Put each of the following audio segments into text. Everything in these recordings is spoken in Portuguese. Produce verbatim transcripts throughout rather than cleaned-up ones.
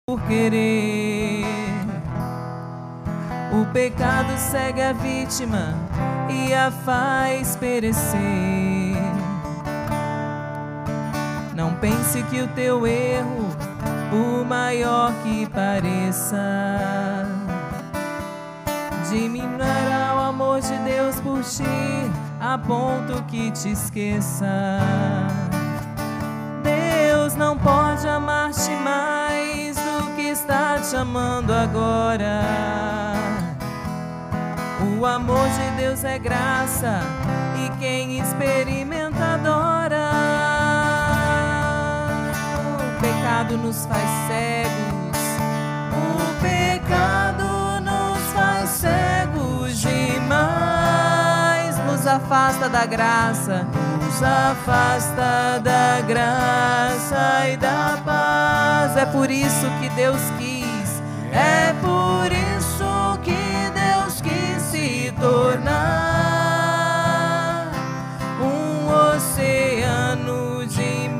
por querer. O pecado segue a vítima e a faz perecer. Não pense que o teu erro, por maior que pareça, diminuirá o amor de Deus por ti, a ponto que te esqueça. Deus não pode amar-te mais do que está te amando agora. O amor de Deus é graça e quem experimenta adora. O pecado nos faz cegos, o pecado nos faz cegos demais. Nos afasta da graça, nos afasta da graça e da paz. É por isso que Deus quis, é por isso que Deus quis se tornar um oceano de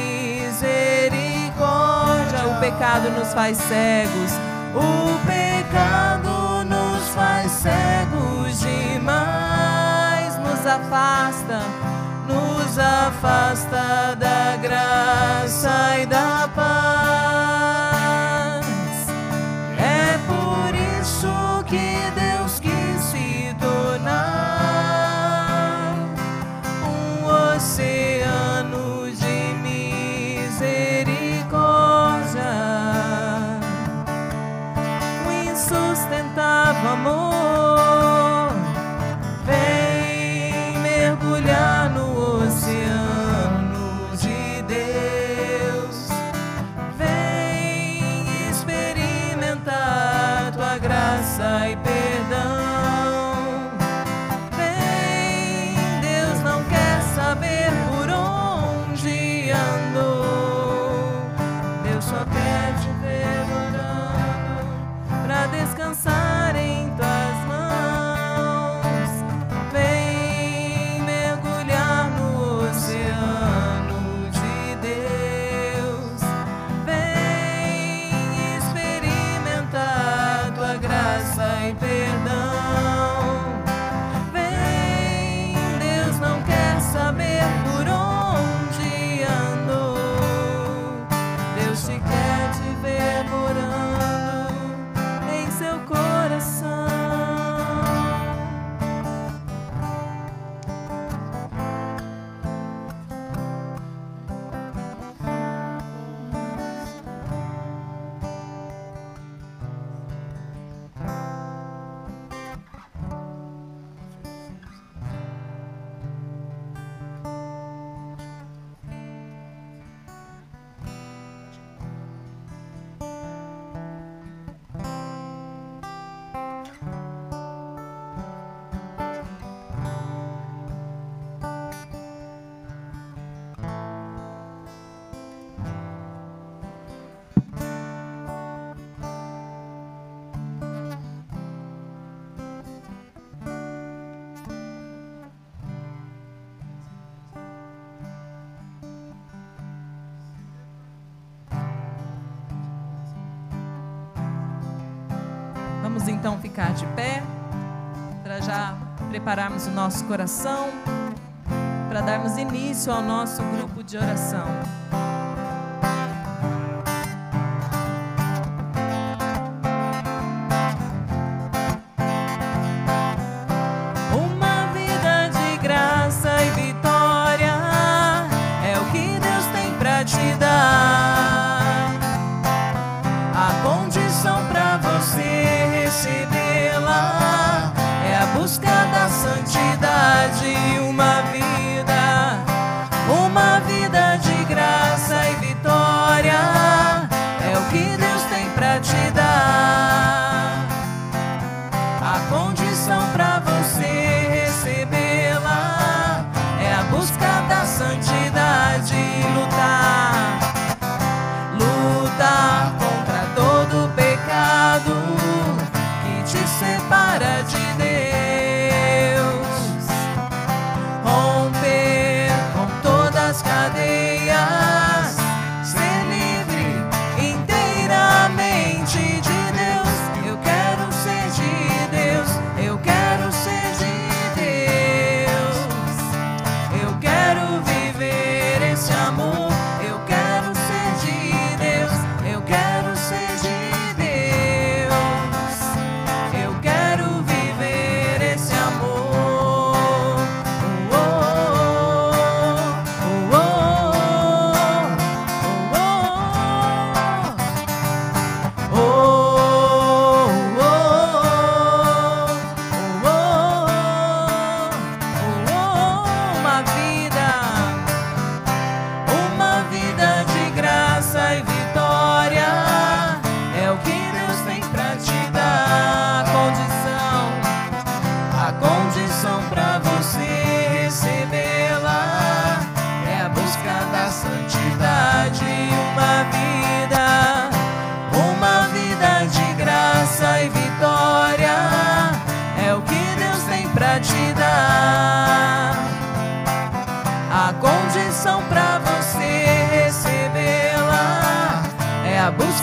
misericórdia. O pecado nos faz cegos, o pecado nos faz cegos demais. Nos afasta, nos afasta da graça e da paz. É por isso que Deus quis se tornar um oceano de misericórdia. O insustentável amor vem mergulhar no oceano de Deus. Vem experimentar tua graça e perdão. Vem, Deus não quer saber por onde andou. Deus só quer te ver orando pra descansar em tuas mãos. Vem mergulhar no oceano de Deus. Vem experimentar tua graça e perdão. Vem, Deus não quer saber por onde andou. Deus te quer te ver morando em seu coração. Vamos então ficar de pé para já prepararmos o nosso coração para darmos início ao nosso grupo de oração. Uma vida de graça e vitória é o que Deus tem para te dar. A condição para você recebê-la é a busca da santidade. Uma vida, uma vida de graça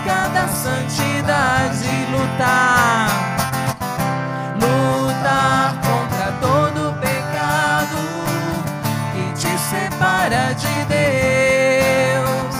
busca da santidade, lutar, lutar contra todo pecado que te separa de Deus,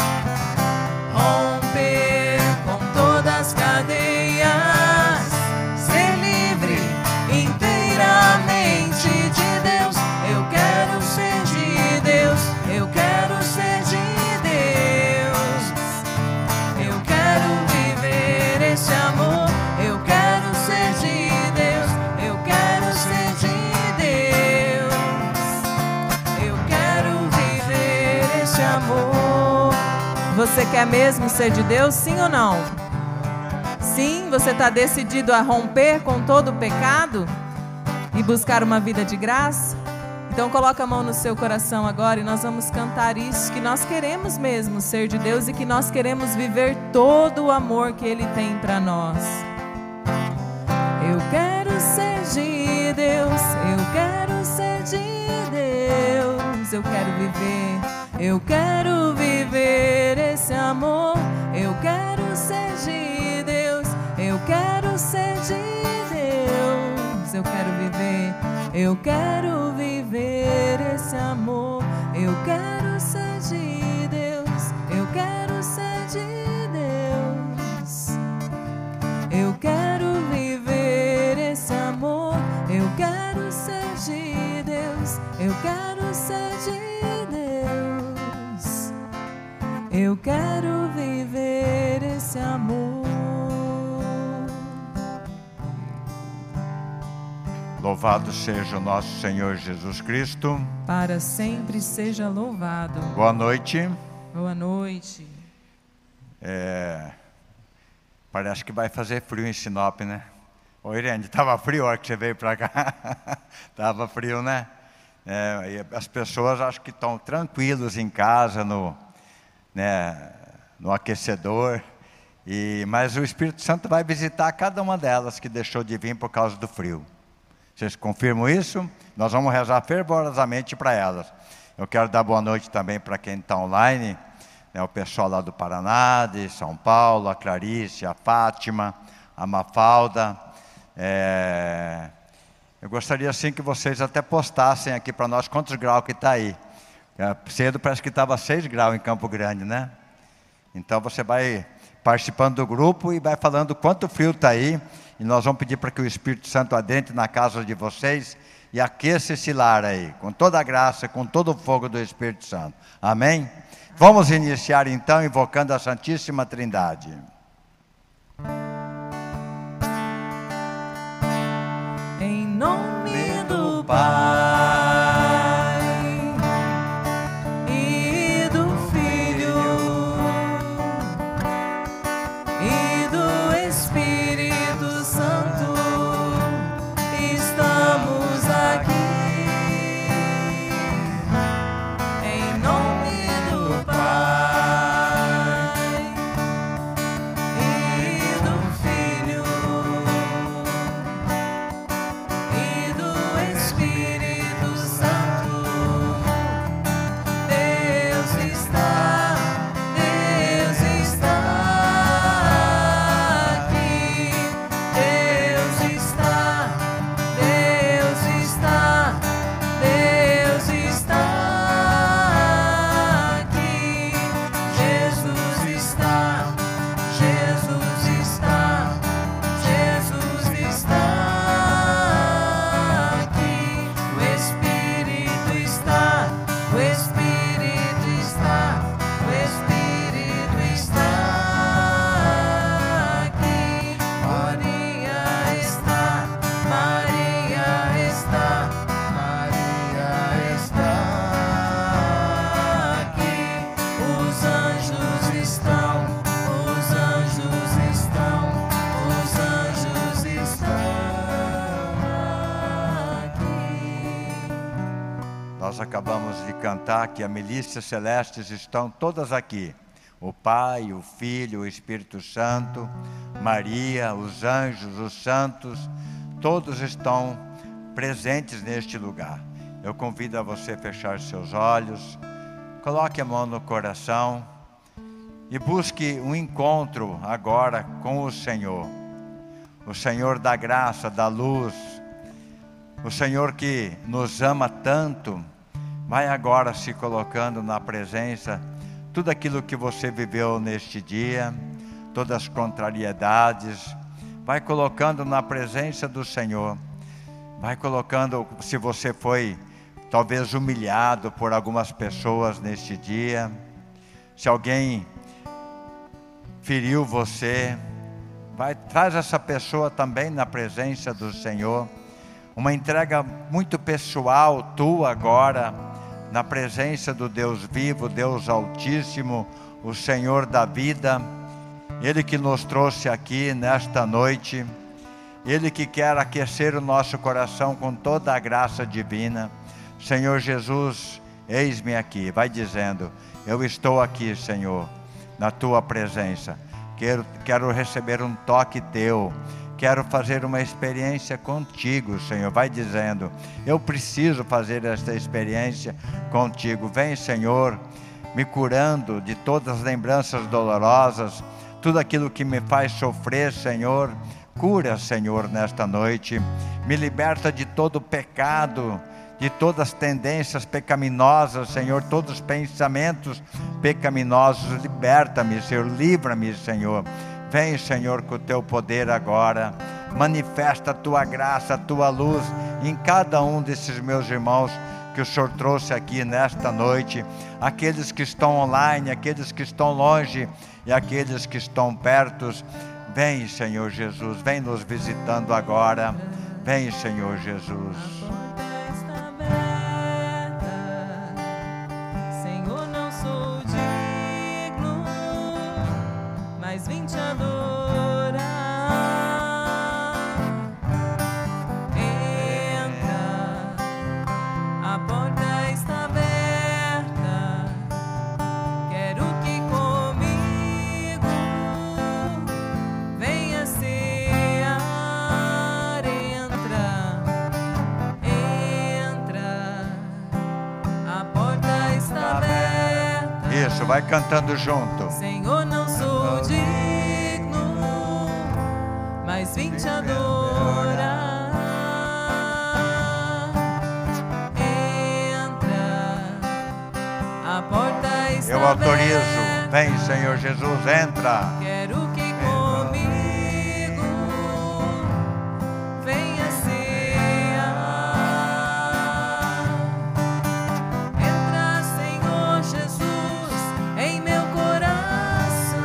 romper com todas as cadeias, ser livre inteiramente de Deus. Eu quero ser de Deus, eu quero ser de Deus, eu quero viver esse amor, eu quero ser de Deus, eu quero ser de Deus, eu quero viver esse amor. Você quer mesmo ser de Deus, sim ou não? Sim, você está decidido a romper com todo o pecado e buscar uma vida de graça? Então coloca a mão no seu coração agora e nós vamos cantar isso, que nós queremos mesmo ser de Deus e que nós queremos viver todo o amor que Ele tem para nós. Eu quero ser de Deus, eu quero ser de Deus, eu quero viver, eu quero viver esse amor, eu quero ser de Deus, eu quero ser de Deus, eu quero viver, eu quero viver esse amor, eu quero ser de Deus, eu quero ser de Deus, eu quero viver esse amor, eu quero ser de Deus, eu quero ser de Deus, eu quero viver esse amor. Louvado seja o nosso Senhor Jesus Cristo. Para sempre seja louvado. Boa noite. Boa noite. É, parece que vai fazer frio em Sinop, né? Ô Irene, estava frio a hora que você veio para cá? Estava frio, né? É, e as pessoas acho que estão tranquilos em casa, no, né, no aquecedor. E, mas o Espírito Santo vai visitar cada uma delas que deixou de vir por causa do frio. Vocês confirmam isso? Nós vamos rezar fervorosamente para elas. Eu quero dar boa noite também para quem está online, né, o pessoal lá do Paraná, de São Paulo, a Clarice, a Fátima, a Mafalda. É... Eu gostaria assim que vocês até postassem aqui para nós quantos graus que está aí. É, cedo parece que estava seis graus em Campo Grande, né? Então você vai participando do grupo e vai falando quanto frio está aí. E nós vamos pedir para que o Espírito Santo adentre na casa de vocês e aqueça esse lar aí, com toda a graça, com todo o fogo do Espírito Santo. Amém? Vamos iniciar então invocando a Santíssima Trindade. Em nome do Pai e do Filho e do Espírito Santo, estamos aqui. Em nome do Pai e do Filho e do Espírito Santo, Deus está, Deus está aqui, Deus está, Deus está, Deus está aqui, Jesus está, Jesus está, Jesus está aqui, o Espírito está, o Espírito está, o Espírito está aqui, Maria está, Maria está, Maria está aqui, os anjos estão, os anjos estão, os anjos estão aqui. Nós acabamos de cantar que as milícias celestes estão todas aqui. O Pai, o Filho, o Espírito Santo, Maria, os anjos, os santos, todos estão presentes neste lugar. Eu convido a você a fechar seus olhos, coloque a mão no coração e busque um encontro agora com o Senhor. O Senhor da graça, da luz, o Senhor que nos ama tanto. Vai agora se colocando na presença, tudo aquilo que você viveu neste dia, todas as contrariedades, vai colocando na presença do Senhor. Vai colocando, se você foi talvez humilhado por algumas pessoas neste dia, se alguém feriu você, vai, traz essa pessoa também na presença do Senhor. Uma entrega muito pessoal tua agora, na presença do Deus vivo, Deus Altíssimo, o Senhor da vida, Ele que nos trouxe aqui nesta noite, Ele que quer aquecer o nosso coração com toda a graça divina. Senhor Jesus, eis-me aqui. Vai dizendo: eu estou aqui, Senhor, na Tua presença. Quero, quero receber um toque Teu. Quero fazer uma experiência contigo, Senhor. Vai dizendo: eu preciso fazer esta experiência contigo. Vem, Senhor, me curando de todas as lembranças dolorosas, tudo aquilo que me faz sofrer, Senhor. Cura, Senhor, nesta noite. Me liberta de todo pecado, de todas as tendências pecaminosas, Senhor, todos os pensamentos pecaminosos. Liberta-me, Senhor, livra-me, Senhor. Vem, Senhor, com o Teu poder agora. Manifesta a Tua graça, a Tua luz em cada um desses meus irmãos que o Senhor trouxe aqui nesta noite. Aqueles que estão online, aqueles que estão longe e aqueles que estão perto. Vem, Senhor Jesus, vem nos visitando agora. Vem, Senhor Jesus. Mas vim te adorar. Entra, a porta está aberta. Quero que comigo venha cear. Entra, entra, a porta está aberta. Isso, vai cantando junto. Senhor, não sou digno, mas vim te adorar. Entra, a porta está Eu autorizo. aberta. Vem, Senhor Jesus, entra. Quero que comigo venha cear. Entra, Senhor Jesus, em meu coração.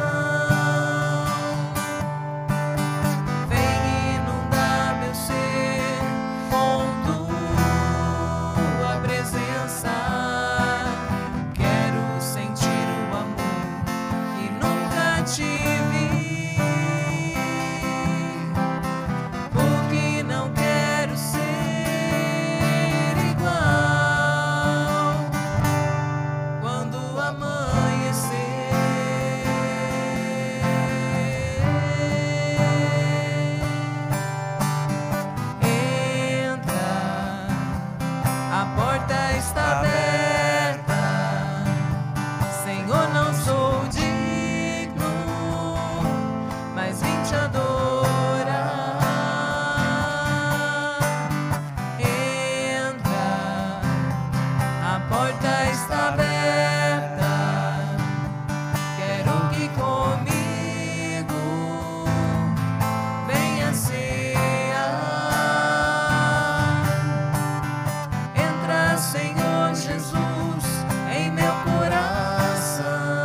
Vem inundar meu ser com Tua presença. Quero sentir o amor que nunca tive, porque não quero ser igual quando amanhecer. Entra, a porta está aberta. Senhor, não sou digno, mas vim te adorar. Entra, a porta está aberta. Quero que comigo venha cear. Entra, Senhor Jesus, em meu coração.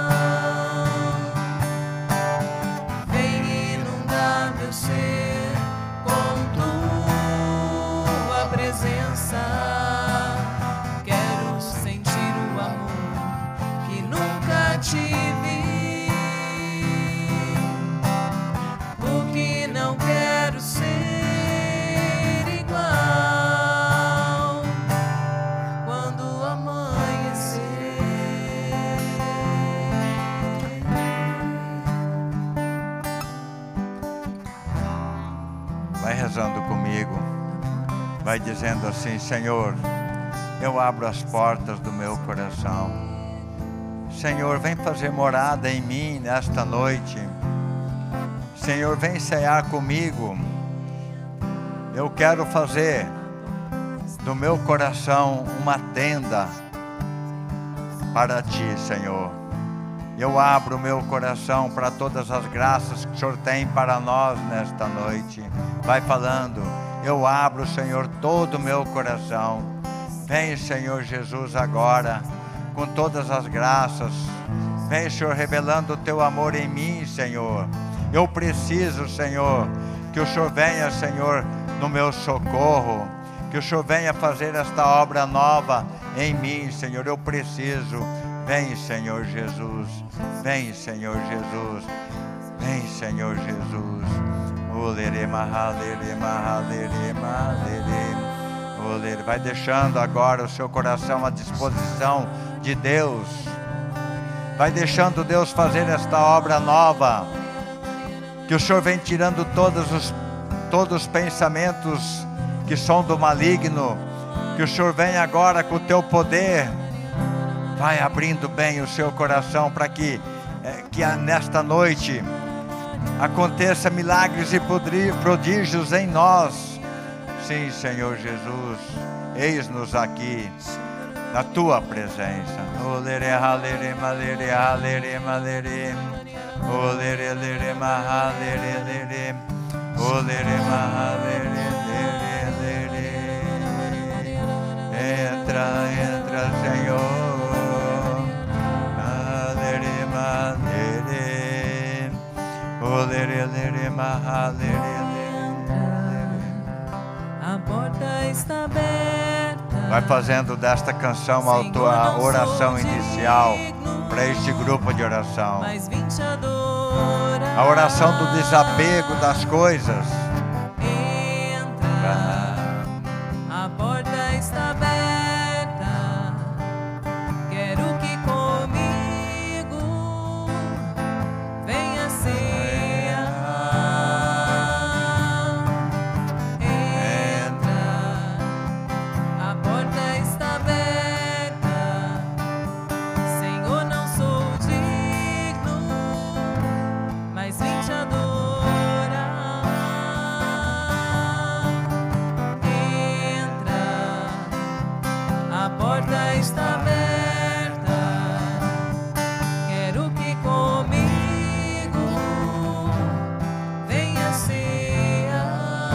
Vem inundar meu ser com Tua presença. Quero sentir o amor que nunca tive, porque não quero ser igual quando amanhecer. Vai rezando comigo. Vai dizendo assim: Senhor, eu abro as portas do meu coração. Senhor, vem fazer morada em mim nesta noite. Senhor, vem cear comigo. Eu quero fazer do meu coração uma tenda para Ti, Senhor. Eu abro o meu coração para todas as graças que o Senhor tem para nós nesta noite. Vai falando. Eu abro, Senhor, todo o meu coração. Vem, Senhor Jesus, agora, com todas as graças. Vem, Senhor, revelando o Teu amor em mim, Senhor. Eu preciso, Senhor, que o Senhor venha, Senhor, no meu socorro. Que o Senhor venha fazer esta obra nova em mim, Senhor. Eu preciso. Vem, Senhor Jesus. Vem, Senhor Jesus. Vem, Senhor Jesus. Vai deixando agora o seu coração à disposição de Deus. Vai deixando Deus fazer esta obra nova. Que o Senhor vem tirando todos os, todos os pensamentos que são do maligno. Que o Senhor vem agora com o Teu poder. Vai abrindo bem o seu coração para que, é, que nesta noite aconteça milagres e prodígios em nós. Sim, Senhor Jesus, eis-nos aqui na Tua presença. Entra, entra, Senhor. A porta está aberta. Vai fazendo desta canção a tua oração inicial para este grupo de oração. Mas vim te adorar. A oração do desapego das coisas. Entra. A porta está aberta. Quero que comigo venha cear. Entra. A porta está aberta. Senhor, não sou digno, mas vim te adorar. Entra. A porta está aberta. Quero que comigo venha cear.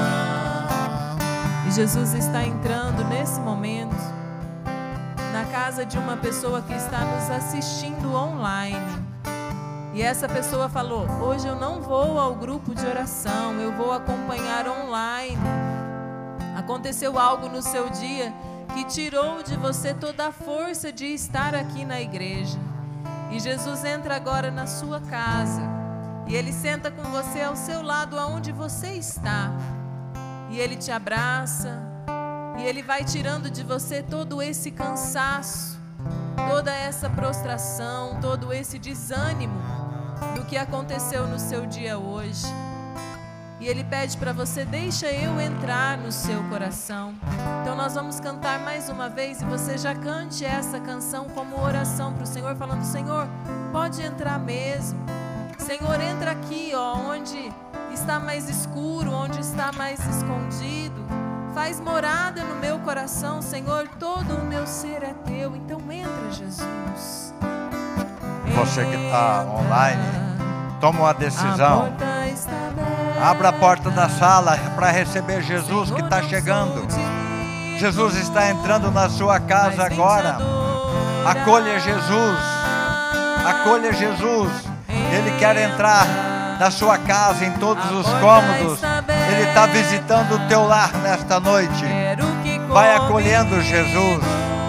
E Jesus está entrando nesse momento na casa de uma pessoa que está nos assistindo online. E essa pessoa falou: hoje eu não vou ao grupo de oração, eu vou acompanhar online. Aconteceu algo no seu dia que tirou de você toda a força de estar aqui na igreja. E Jesus entra agora na sua casa e Ele senta com você ao seu lado, aonde você está. E Ele te abraça e Ele vai tirando de você todo esse cansaço, toda essa prostração, todo esse desânimo do que aconteceu no seu dia hoje. E Ele pede para você: deixa eu entrar no seu coração. Então nós vamos cantar mais uma vez, e você já cante essa canção como oração para o Senhor, falando: Senhor, pode entrar mesmo. Senhor, entra aqui, ó, onde está mais escuro, onde está mais escondido. Faz morada no meu coração, Senhor, todo o meu ser é Teu. Então entra, Jesus. Você que está online, toma uma decisão. A porta está aberta. Abra a porta da sala para receber Jesus que está chegando. Jesus está entrando na sua casa agora. Acolha Jesus. Acolha Jesus. Ele quer entrar na sua casa, em todos os cômodos. Ele está visitando o teu lar nesta noite. Vai acolhendo Jesus.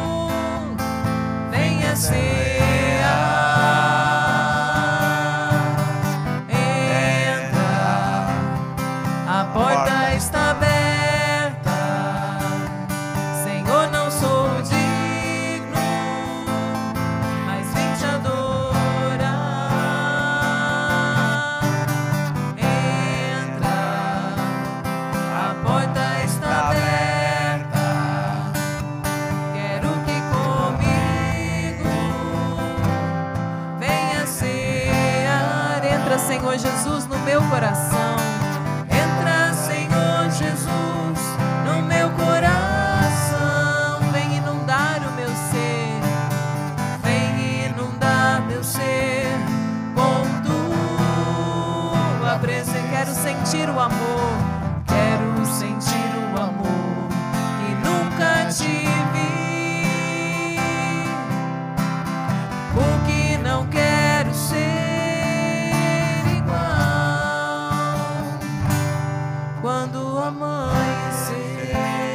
Venha ser. A porta está aberta. Senhor, não sou digno, mas vim te adorar. Entra. A porta está aberta. Quero que comigo meu coração. Entra, Senhor Jesus, no meu coração. Vem inundar o meu ser, vem inundar meu ser com tua presença. Quero sentir o amor, quero sentir o amor que nunca tive. O que não quero ser igual quando amanhecer.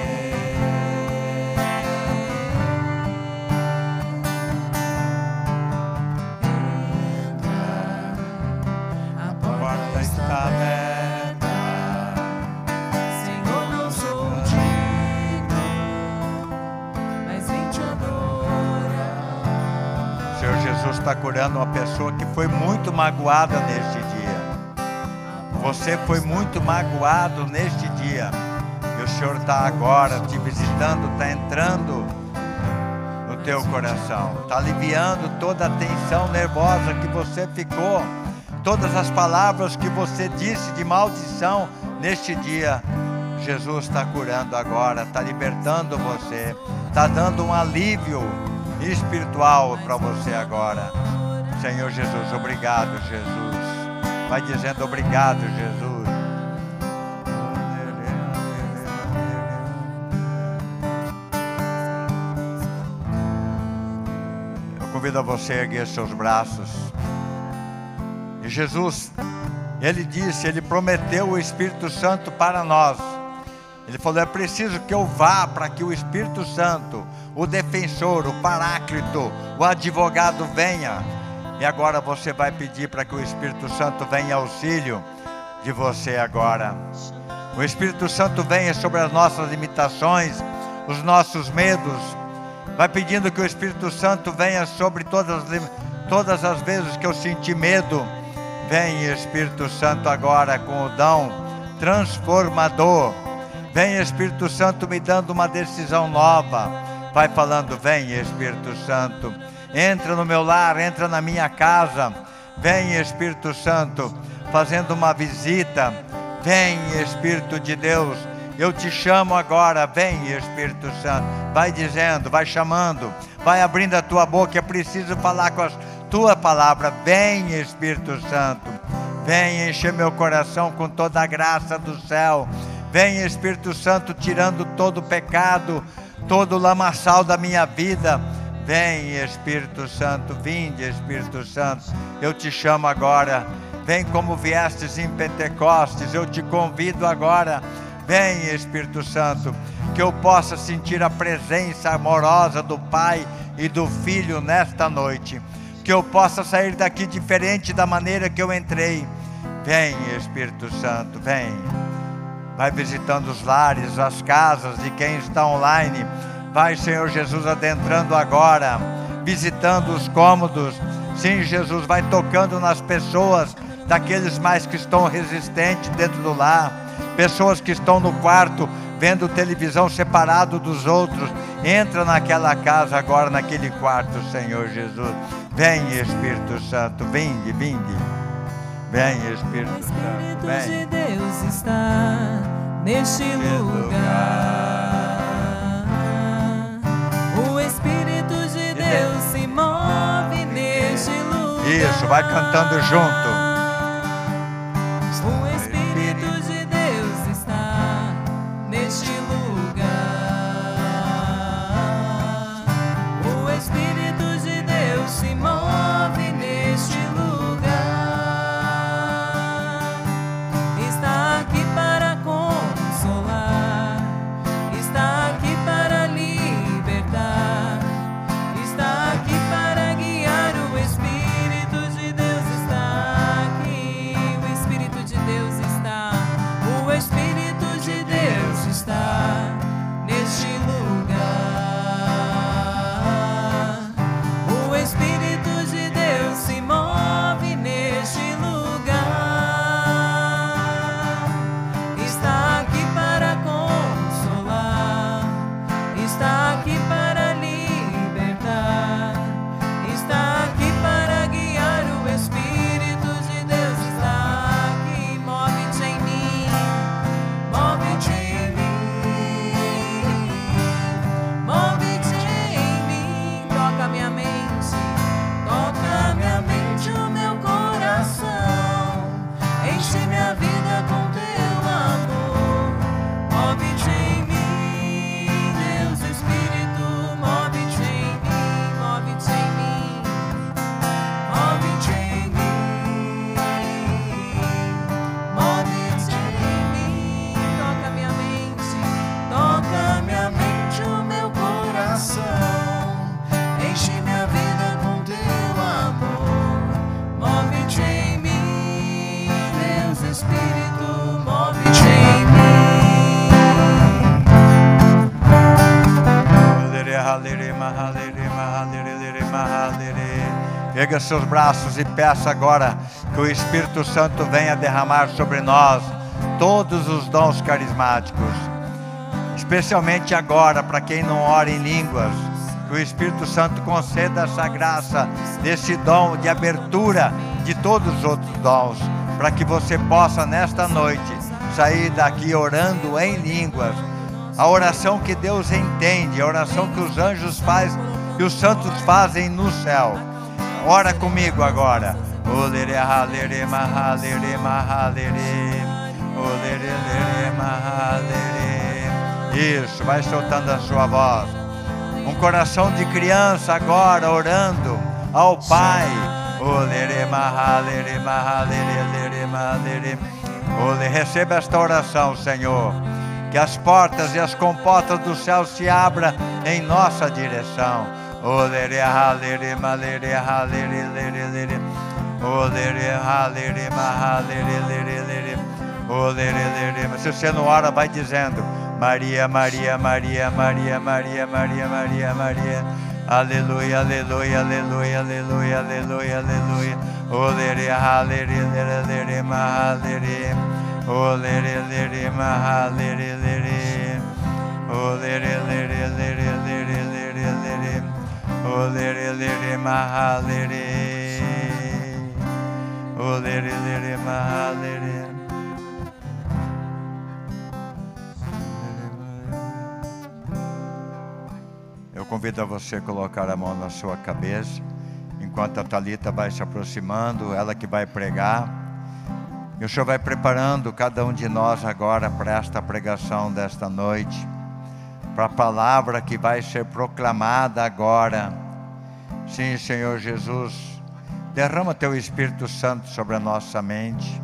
Entra, a porta está aberta. Senhor, não sou digno, mas vem te adorar. Senhor Jesus está curando uma pessoa que foi muito magoada neste dia. Você foi muito magoado neste dia. E o Senhor está agora te visitando, está entrando no teu coração. Está aliviando toda a tensão nervosa que você ficou. Todas as palavras que você disse de maldição neste dia. Jesus está curando agora, está libertando você. Está dando um alívio espiritual para você agora. Senhor Jesus, obrigado, Jesus. Vai dizendo obrigado, Jesus. Eu convido a você a erguer seus braços. E Jesus, Ele disse, Ele prometeu o Espírito Santo para nós. Ele falou, é preciso que eu vá para que o Espírito Santo, o defensor, o paráclito, o advogado venha. E agora você vai pedir para que o Espírito Santo venha em auxílio de você agora. O Espírito Santo venha sobre as nossas limitações, os nossos medos. Vai pedindo que o Espírito Santo venha sobre todas, todas as vezes que eu senti medo. Vem, Espírito Santo, agora com o dom transformador. Vem, Espírito Santo, me dando uma decisão nova. Vai falando, vem, Espírito Santo. Entra no meu lar, entra na minha casa. Vem, Espírito Santo, fazendo uma visita. Vem, Espírito de Deus. Eu te chamo agora. Vem, Espírito Santo. Vai dizendo, vai chamando. Vai abrindo a tua boca. É preciso falar com a tua palavra. Vem, Espírito Santo. Vem encher meu coração com toda a graça do céu. Vem, Espírito Santo, tirando todo o pecado, todo o lamaçal da minha vida. Vem, Espírito Santo, vinde, Espírito Santo. Eu te chamo agora. Vem como viestes em Pentecostes. Eu te convido agora. Vem, Espírito Santo, que eu possa sentir a presença amorosa do Pai e do Filho nesta noite. Que eu possa sair daqui diferente da maneira que eu entrei. Vem, Espírito Santo, vem. Vai visitando os lares, as casas de quem está online. Vai, Senhor Jesus, adentrando agora, visitando os cômodos. Sim, Jesus, vai tocando nas pessoas, daqueles mais que estão resistentes dentro do lar. Pessoas que estão no quarto, vendo televisão separado dos outros. Entra naquela casa agora, naquele quarto, Senhor Jesus. Vem, Espírito Santo, vinde, vinde. Vem, Espírito Santo, vem. O Espírito de Deus está neste lugar. O Espírito de Deus se move neste lugar. Isso, vai cantando junto. O Espírito de Deus está neste lugar. O Espírito de Deus se move neste lugar. Está aqui para consolar, está aqui para libertar, está aqui para guiar. O Espírito de Deus está aqui. O Espírito de Deus está Erga seus braços e peça agora que o Espírito Santo venha derramar sobre nós todos os dons carismáticos, especialmente agora, para quem não ora em línguas, que o Espírito Santo conceda essa graça, desse dom de abertura de todos os outros dons, para que você possa nesta noite sair daqui orando em línguas, a oração que Deus entende, a oração que os anjos fazem, que os santos fazem no céu. Ora comigo agora. Isso, vai soltando a sua voz. Um coração de criança agora orando ao Pai. Receba esta oração, Senhor. Que as portas e as comportas do céu se abram em nossa direção. Se você não ora, vai dizendo: Maria, Maria, Maria, Maria, Maria, Maria, Maria, Maria. Aleluia, aleluia, aleluia, aleluia, aleluia, aleluia. Aleluia, aleluia, aleluia. Eu convido a você a colocar a mão na sua cabeça, enquanto a Thalita vai se aproximando, ela que vai pregar. E o Senhor vai preparando cada um de nós agora para esta pregação desta noite, para a palavra que vai ser proclamada agora. Sim, Senhor Jesus, derrama Teu Espírito Santo sobre a nossa mente.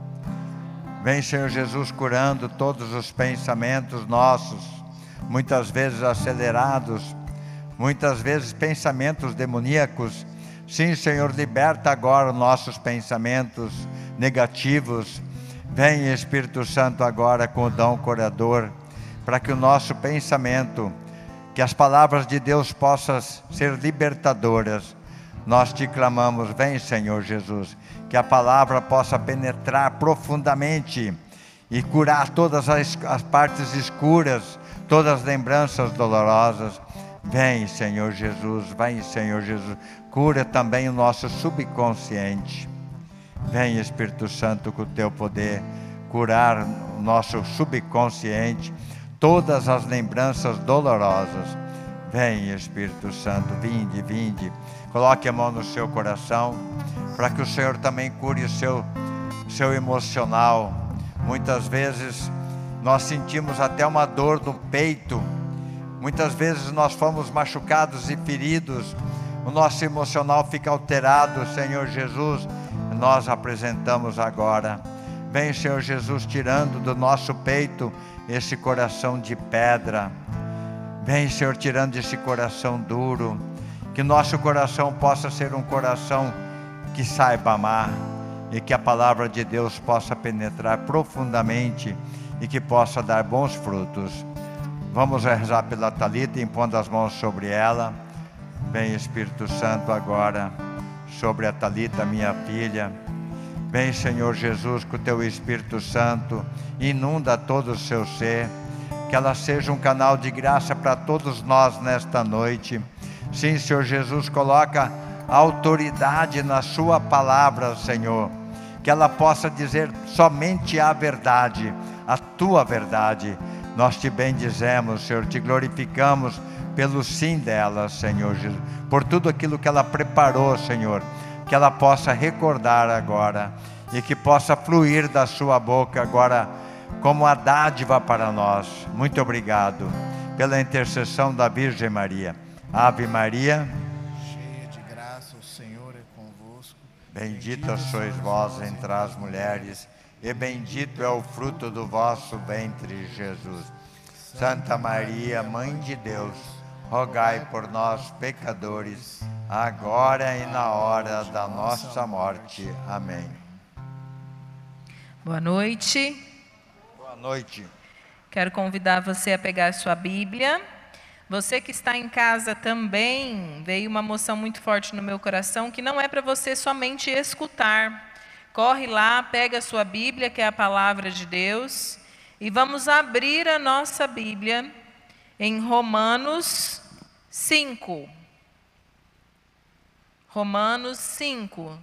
Vem, Senhor Jesus, curando todos os pensamentos nossos, muitas vezes acelerados, muitas vezes pensamentos demoníacos. Sim, Senhor, liberta agora nossos pensamentos negativos. Vem, Espírito Santo, agora com o dom curador, para que o nosso pensamento, que as palavras de Deus possam ser libertadoras. Nós te clamamos, vem, Senhor Jesus, que a palavra possa penetrar profundamente e curar todas as, as partes escuras, todas as lembranças dolorosas. Vem, Senhor Jesus, vem, Senhor Jesus, cura também o nosso subconsciente. Vem, Espírito Santo, com o Teu poder, curar o nosso subconsciente, todas as lembranças dolorosas. Vem, Espírito Santo, vinde, vinde. Coloque a mão no seu coração, para que o Senhor também cure o seu, seu emocional. Muitas vezes nós sentimos até uma dor no peito. Muitas vezes nós fomos machucados e feridos. O nosso emocional fica alterado, Senhor Jesus. Nós apresentamos agora. Vem, Senhor Jesus, tirando do nosso peito esse coração de pedra. Vem, Senhor, tirando esse coração duro. Que nosso coração possa ser um coração que saiba amar. E que a palavra de Deus possa penetrar profundamente e que possa dar bons frutos. Vamos rezar pela Thalita, impondo as mãos sobre ela. Vem, Espírito Santo, agora sobre a Thalita, minha filha. Vem, Senhor Jesus, com o Teu Espírito Santo, inunda todo o seu ser. Que ela seja um canal de graça para todos nós nesta noite. Sim, Senhor Jesus, coloca a autoridade na sua palavra, Senhor. Que ela possa dizer somente a verdade, a Tua verdade. Nós te bendizemos, Senhor, te glorificamos pelo sim dela, Senhor Jesus, por tudo aquilo que ela preparou, Senhor, que ela possa recordar agora, e que possa fluir da sua boca agora, como a dádiva para nós. Muito obrigado, pela intercessão da Virgem Maria. Ave Maria, cheia de graça, o Senhor é convosco. Bendita sois vós entre as mulheres, e bendito é o fruto do vosso ventre, Jesus. Santa Maria, Mãe de Deus, rogai por nós, pecadores, agora e na hora da nossa morte. Amém. Boa noite. Boa noite. Quero convidar você a pegar sua Bíblia Você que está em casa também, veio uma emoção muito forte no meu coração, que não é para você somente escutar. Corre lá, pega a sua Bíblia, que é a palavra de Deus, e vamos abrir a nossa Bíblia em Romanos cinco. Romanos cinco.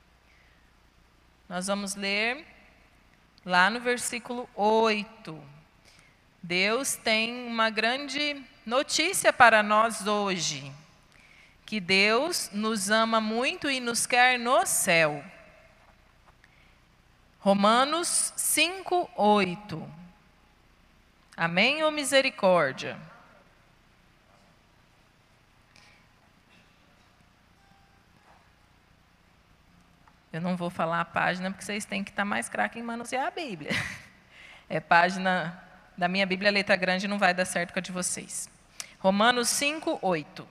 Nós vamos ler lá no versículo oito. Deus tem uma grande notícia para nós hoje, que Deus nos ama muito e nos quer no céu. Romanos cinco, oito. Amém ou misericórdia? Eu não vou falar a página, porque vocês têm que estar mais craque em manusear a Bíblia. É página da minha Bíblia, letra grande, não vai dar certo com a de vocês. Romanos cinco, oito.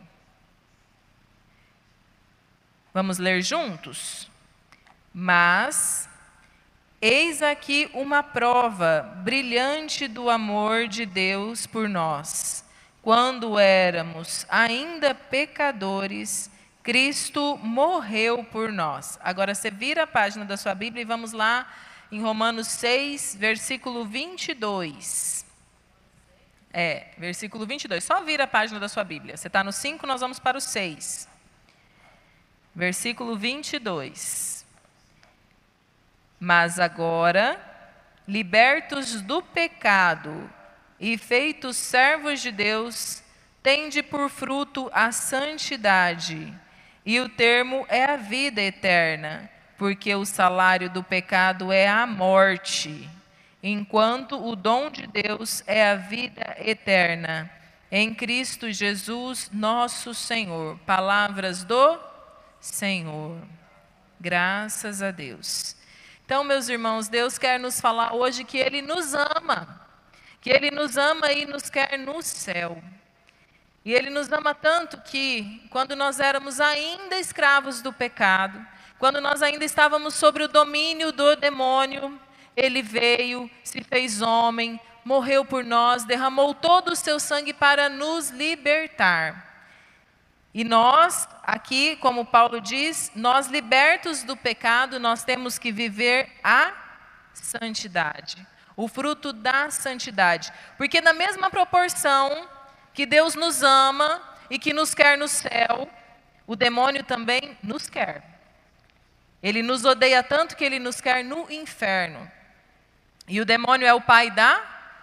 Vamos ler juntos? Mas, eis aqui uma prova brilhante do amor de Deus por nós. Quando éramos ainda pecadores, Cristo morreu por nós. Agora você vira a página da sua Bíblia e vamos lá em Romanos seis, versículo vinte e dois. É, versículo vinte e dois. Só vira a página da sua Bíblia. Você está no cinco, nós vamos para o seis. Versículo vinte e dois. Mas agora, libertos do pecado e feitos servos de Deus, tende por fruto a santidade. E o termo é a vida eterna, porque o salário do pecado é a morte, enquanto o dom de Deus é a vida eterna, em Cristo Jesus, nosso Senhor. Palavras do Senhor. Graças a Deus. Então, meus irmãos, Deus quer nos falar hoje que Ele nos ama, que Ele nos ama e nos quer no céu. E Ele nos ama tanto que, quando nós éramos ainda escravos do pecado, quando nós ainda estávamos sob o domínio do demônio, Ele veio, se fez homem, morreu por nós, derramou todo o seu sangue para nos libertar. E nós, aqui, como Paulo diz, nós libertos do pecado, nós temos que viver a santidade, o fruto da santidade. Porque na mesma proporção que Deus nos ama e que nos quer no céu, o demônio também nos quer. Ele nos odeia tanto que ele nos quer no inferno. E o demônio é o pai da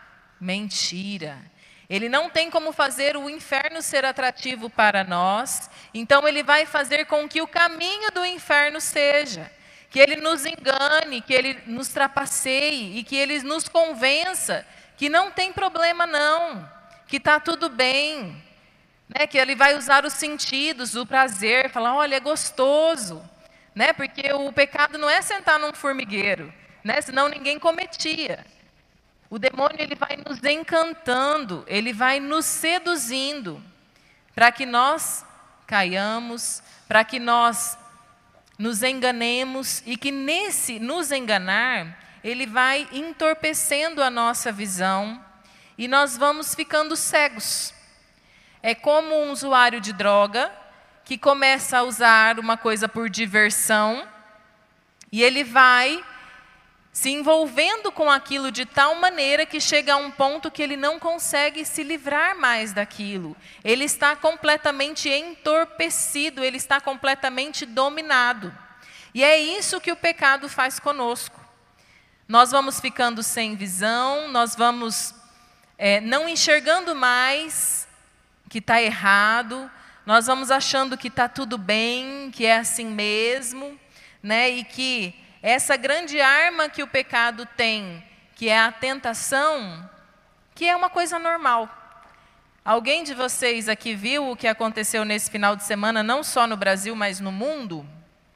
mentira. Ele não tem como fazer o inferno ser atrativo para nós, então ele vai fazer com que o caminho do inferno seja, que ele nos engane, que ele nos trapaceie e que ele nos convença que não tem problema não, que está tudo bem, né? Que ele vai usar os sentidos, o prazer, falar, olha, é gostoso, né? Porque o pecado não é sentar num formigueiro, né? Senão ninguém cometia. O demônio ele vai nos encantando, ele vai nos seduzindo, para que nós caiamos, para que nós nos enganemos, e que nesse nos enganar, ele vai entorpecendo a nossa visão, e nós vamos ficando cegos. É como um usuário de droga, que começa a usar uma coisa por diversão, e ele vai se envolvendo com aquilo de tal maneira que chega a um ponto que ele não consegue se livrar mais daquilo. Ele está completamente entorpecido, ele está completamente dominado. E é isso que o pecado faz conosco. Nós vamos ficando sem visão, nós vamos é, não enxergando mais que está errado, nós vamos achando que está tudo bem, que é assim mesmo, né? E que essa grande arma que o pecado tem, que é a tentação, que é uma coisa normal. Alguém de vocês aqui viu o que aconteceu nesse final de semana, não só no Brasil, mas no mundo?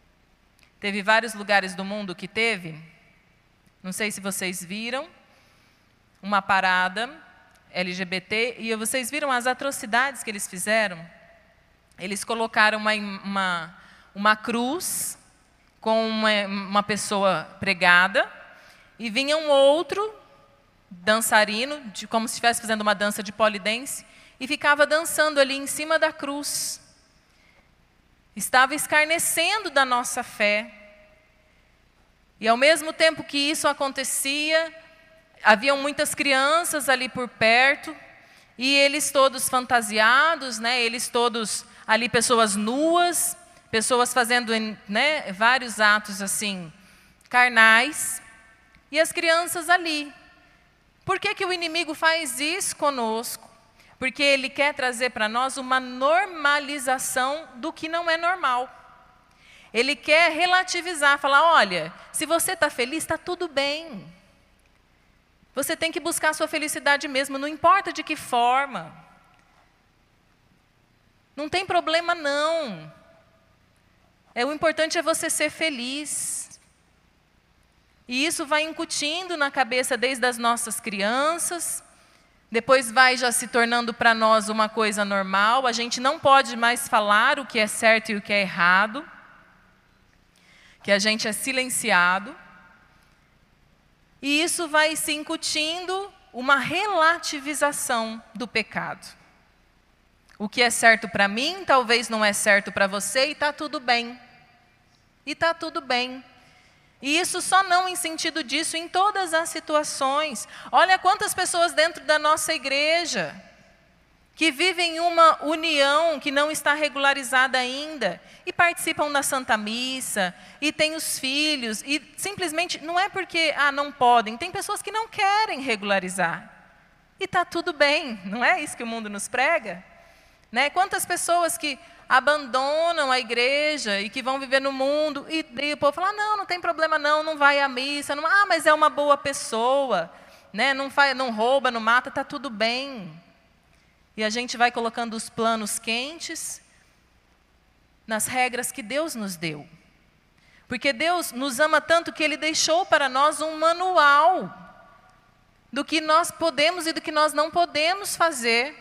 Teve vários lugares do mundo que teve. Não sei se vocês viram. Uma parada L G B T. E vocês viram as atrocidades que eles fizeram? Eles colocaram uma, uma, uma cruz com uma, uma pessoa pregada, e vinha um outro dançarino, de, como se estivesse fazendo uma dança de polidense, e ficava dançando ali em cima da cruz. Estava escarnecendo da nossa fé. E ao mesmo tempo que isso acontecia, haviam muitas crianças ali por perto, e eles todos fantasiados, né? Eles todos ali, pessoas nuas, pessoas fazendo, né, vários atos assim, carnais, e as crianças ali. Por que que o inimigo faz isso conosco? Porque ele quer trazer para nós uma normalização do que não é normal. Ele quer relativizar, falar, olha, se você está feliz, está tudo bem. Você tem que buscar a sua felicidade mesmo, não importa de que forma. Não tem problema não. É, o importante é você ser feliz. E isso vai incutindo na cabeça desde as nossas crianças, depois vai já se tornando para nós uma coisa normal, a gente não pode mais falar o que é certo e o que é errado, que a gente é silenciado, e isso vai se incutindo uma relativização do pecado. O que é certo para mim, talvez não é certo para você, e está tudo bem. E está tudo bem. E isso só não em sentido disso, em todas as situações. Olha quantas pessoas dentro da nossa igreja que vivem uma união que não está regularizada ainda, e participam da Santa Missa, e têm os filhos, e simplesmente, não é porque ah, não podem, tem pessoas que não querem regularizar. E está tudo bem, não é isso que o mundo nos prega? Né? Quantas pessoas que abandonam a igreja e que vão viver no mundo, e, e o povo fala, não, não tem problema não, não vai à missa, não, ah, mas é uma boa pessoa, né? não, faz, não rouba, não mata, está tudo bem. E a gente vai colocando os planos quentes nas regras que Deus nos deu. Porque Deus nos ama tanto que Ele deixou para nós um manual do que nós podemos e do que nós não podemos fazer.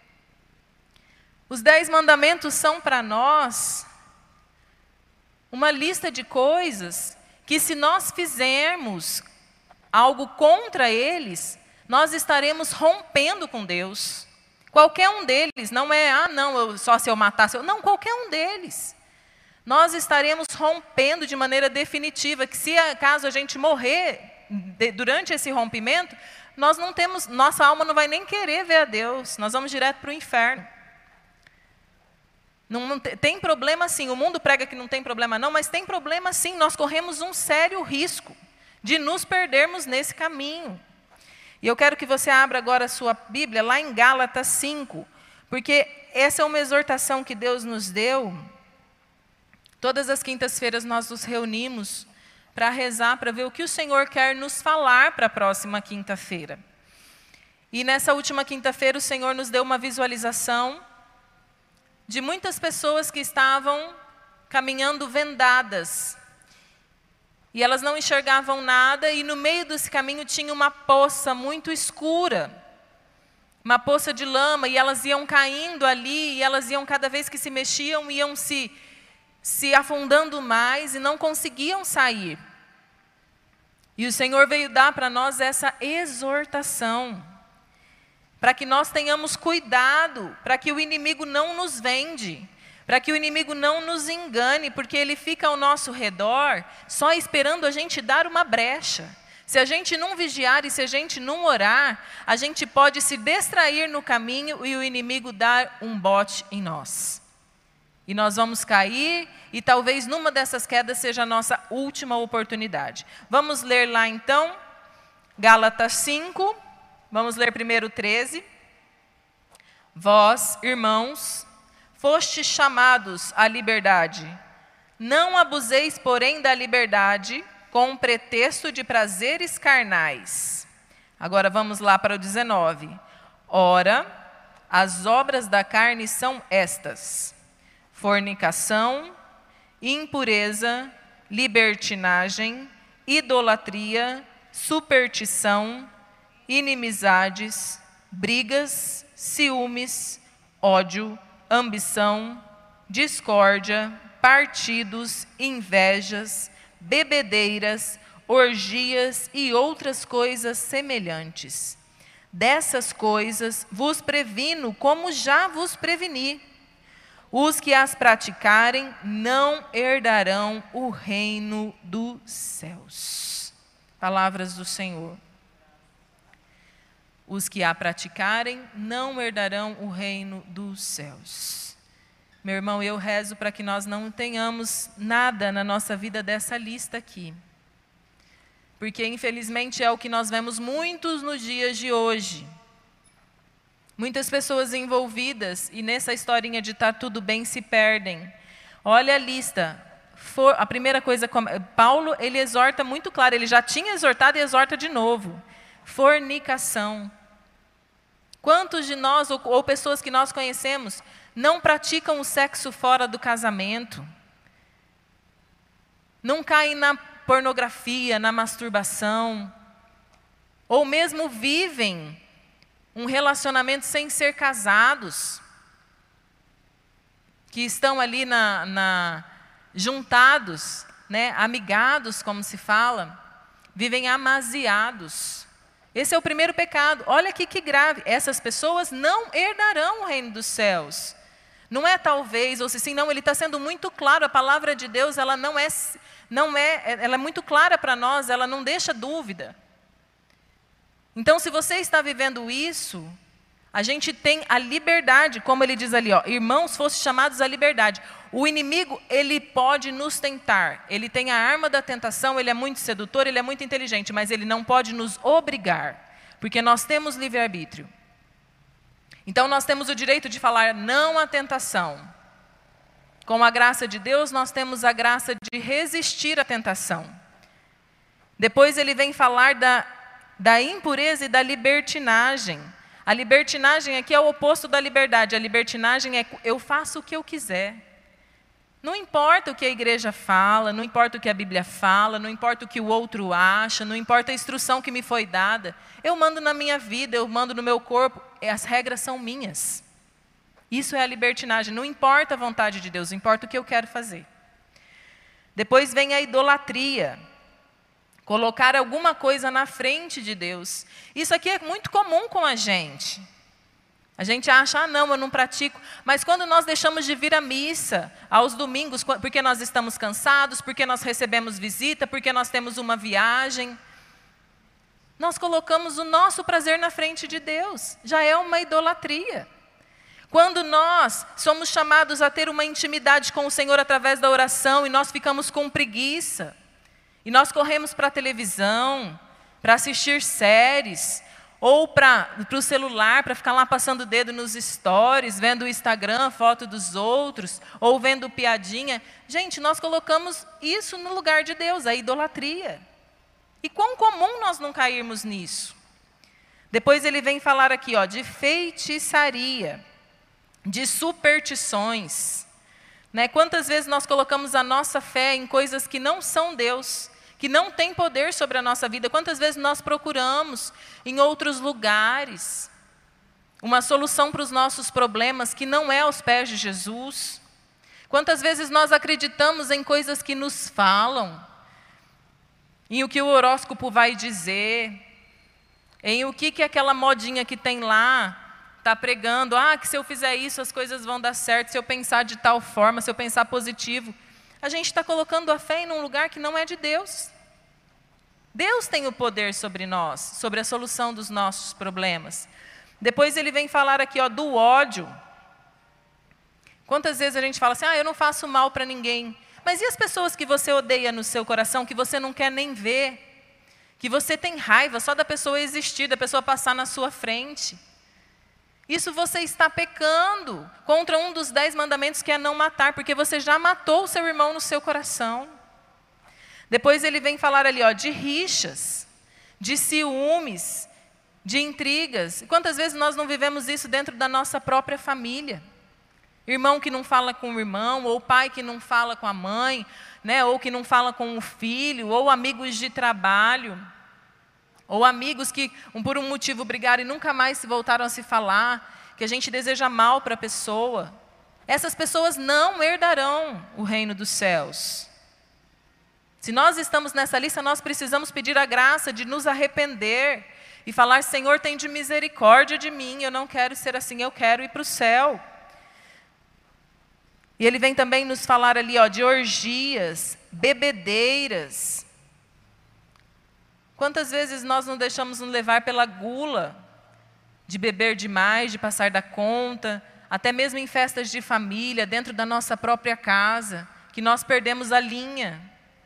Os dez mandamentos são para nós uma lista de coisas que, se nós fizermos algo contra eles, nós estaremos rompendo com Deus. Qualquer um deles, não é, ah não, eu, só se eu matasse, eu, não, qualquer um deles. Nós estaremos rompendo de maneira definitiva, que se acaso a gente morrer de, durante esse rompimento, nós não temos, nossa alma não vai nem querer ver a Deus, nós vamos direto para o inferno. Não, não, tem problema sim, o mundo prega que não tem problema não, mas tem problema sim, nós corremos um sério risco de nos perdermos nesse caminho. E eu quero que você abra agora a sua Bíblia lá em Gálatas cinco, porque essa é uma exortação que Deus nos deu. Todas as quintas-feiras nós nos reunimos para rezar, para ver o que o Senhor quer nos falar para a próxima quinta-feira. E nessa última quinta-feira o Senhor nos deu uma visualização de muitas pessoas que estavam caminhando vendadas. E elas não enxergavam nada, e no meio desse caminho tinha uma poça muito escura. Uma poça de lama, e elas iam caindo ali, e elas iam, cada vez que se mexiam, iam se, se afundando mais, e não conseguiam sair. E o Senhor veio dar para nós essa exortação, para que nós tenhamos cuidado, para que o inimigo não nos vende, para que o inimigo não nos engane, porque ele fica ao nosso redor, só esperando a gente dar uma brecha. Se a gente não vigiar e se a gente não orar, a gente pode se distrair no caminho e o inimigo dar um bote em nós. E nós vamos cair, e talvez numa dessas quedas seja a nossa última oportunidade. Vamos ler lá então, Gálatas cinco, vamos ler primeiro treze. Vós, irmãos, fostes chamados à liberdade. Não abuseis, porém, da liberdade com um pretexto de prazeres carnais. Agora vamos lá para o dezenove. Ora, as obras da carne são estas: fornicação, impureza, libertinagem, idolatria, superstição, inimizades, brigas, ciúmes, ódio, ambição, discórdia, partidos, invejas, bebedeiras, orgias e outras coisas semelhantes. Dessas coisas vos previno, como já vos preveni. Os que as praticarem não herdarão o reino dos céus. Palavras do Senhor. Os que a praticarem não herdarão o reino dos céus. Meu irmão, eu rezo para que nós não tenhamos nada na nossa vida dessa lista aqui. Porque infelizmente é o que nós vemos muitos nos dias de hoje. Muitas pessoas envolvidas e nessa historinha de estar tudo bem se perdem. Olha a lista. For, a primeira coisa, Paulo ele exorta muito claro, ele já tinha exortado e exorta de novo. Fornicação. Quantos de nós, ou, ou pessoas que nós conhecemos, não praticam o sexo fora do casamento? Não caem na pornografia, na masturbação? Ou mesmo vivem um relacionamento sem ser casados, que estão ali na, na, juntados, né, amigados, como se fala, vivem amaziados. Esse é o primeiro pecado. Olha aqui que grave. Essas pessoas não herdarão o reino dos céus. Não é talvez, ou se sim, não, ele está sendo muito claro. A palavra de Deus, ela não é, não é, ela é muito clara para nós, ela não deixa dúvida. Então, se você está vivendo isso, a gente tem a liberdade, como ele diz ali, ó, irmãos, fossem chamados à liberdade. O inimigo, ele pode nos tentar, ele tem a arma da tentação, ele é muito sedutor, ele é muito inteligente, mas ele não pode nos obrigar, porque nós temos livre-arbítrio. Então, nós temos o direito de falar não à tentação. Com a graça de Deus, nós temos a graça de resistir à tentação. Depois ele vem falar da da impureza e da libertinagem. A libertinagem aqui é o oposto da liberdade. A libertinagem é eu faço o que eu quiser. Não importa o que a igreja fala, não importa o que a Bíblia fala, não importa o que o outro acha, não importa a instrução que me foi dada. Eu mando na minha vida, eu mando no meu corpo, as regras são minhas. Isso é a libertinagem. Não importa a vontade de Deus, importa o que eu quero fazer. Depois vem a idolatria. Colocar alguma coisa na frente de Deus. Isso aqui é muito comum com a gente. A gente acha, ah não, eu não pratico. Mas quando nós deixamos de vir à missa, aos domingos, porque nós estamos cansados, porque nós recebemos visita, porque nós temos uma viagem, nós colocamos o nosso prazer na frente de Deus. Já é uma idolatria. Quando nós somos chamados a ter uma intimidade com o Senhor através da oração e nós ficamos com preguiça, e nós corremos para a televisão, para assistir séries, ou para o celular, para ficar lá passando o dedo nos stories, vendo o Instagram, foto dos outros, ou vendo piadinha. Gente, nós colocamos isso no lugar de Deus, a idolatria. E quão comum nós não cairmos nisso. Depois ele vem falar aqui, ó, de feitiçaria, de superstições. Né? Quantas vezes nós colocamos a nossa fé em coisas que não são Deus, que não têm poder sobre a nossa vida? Quantas vezes nós procuramos em outros lugares uma solução para os nossos problemas que não é aos pés de Jesus? Quantas vezes nós acreditamos em coisas que nos falam, em o que o horóscopo vai dizer, em o que, que aquela modinha que tem lá está pregando, ah, que se eu fizer isso as coisas vão dar certo, se eu pensar de tal forma, se eu pensar positivo. A gente está colocando a fé em um lugar que não é de Deus. Deus tem o poder sobre nós, sobre a solução dos nossos problemas. Depois ele vem falar aqui, ó, do ódio. Quantas vezes a gente fala assim, ah, eu não faço mal para ninguém. Mas e as pessoas que você odeia no seu coração, que você não quer nem ver? Que você tem raiva só da pessoa existir, da pessoa passar na sua frente? Isso você está pecando contra um dos dez mandamentos, que é não matar, porque você já matou o seu irmão no seu coração. Depois ele vem falar ali, ó, de rixas, de ciúmes, de intrigas. Quantas vezes nós não vivemos isso dentro da nossa própria família? Irmão que não fala com o irmão, ou pai que não fala com a mãe, né, ou que não fala com o filho, ou amigos de trabalho. Ou amigos que, por um motivo, brigaram e nunca mais se voltaram a se falar, que a gente deseja mal para a pessoa. Essas pessoas não herdarão o reino dos céus. Se nós estamos nessa lista, nós precisamos pedir a graça de nos arrepender, e falar: Senhor, tem de misericórdia de mim, eu não quero ser assim, eu quero ir para o céu. E ele vem também nos falar ali, ó, de orgias, bebedeiras. Quantas vezes nós não deixamos nos levar pela gula, de beber demais, de passar da conta, até mesmo em festas de família, dentro da nossa própria casa, que nós perdemos a linha.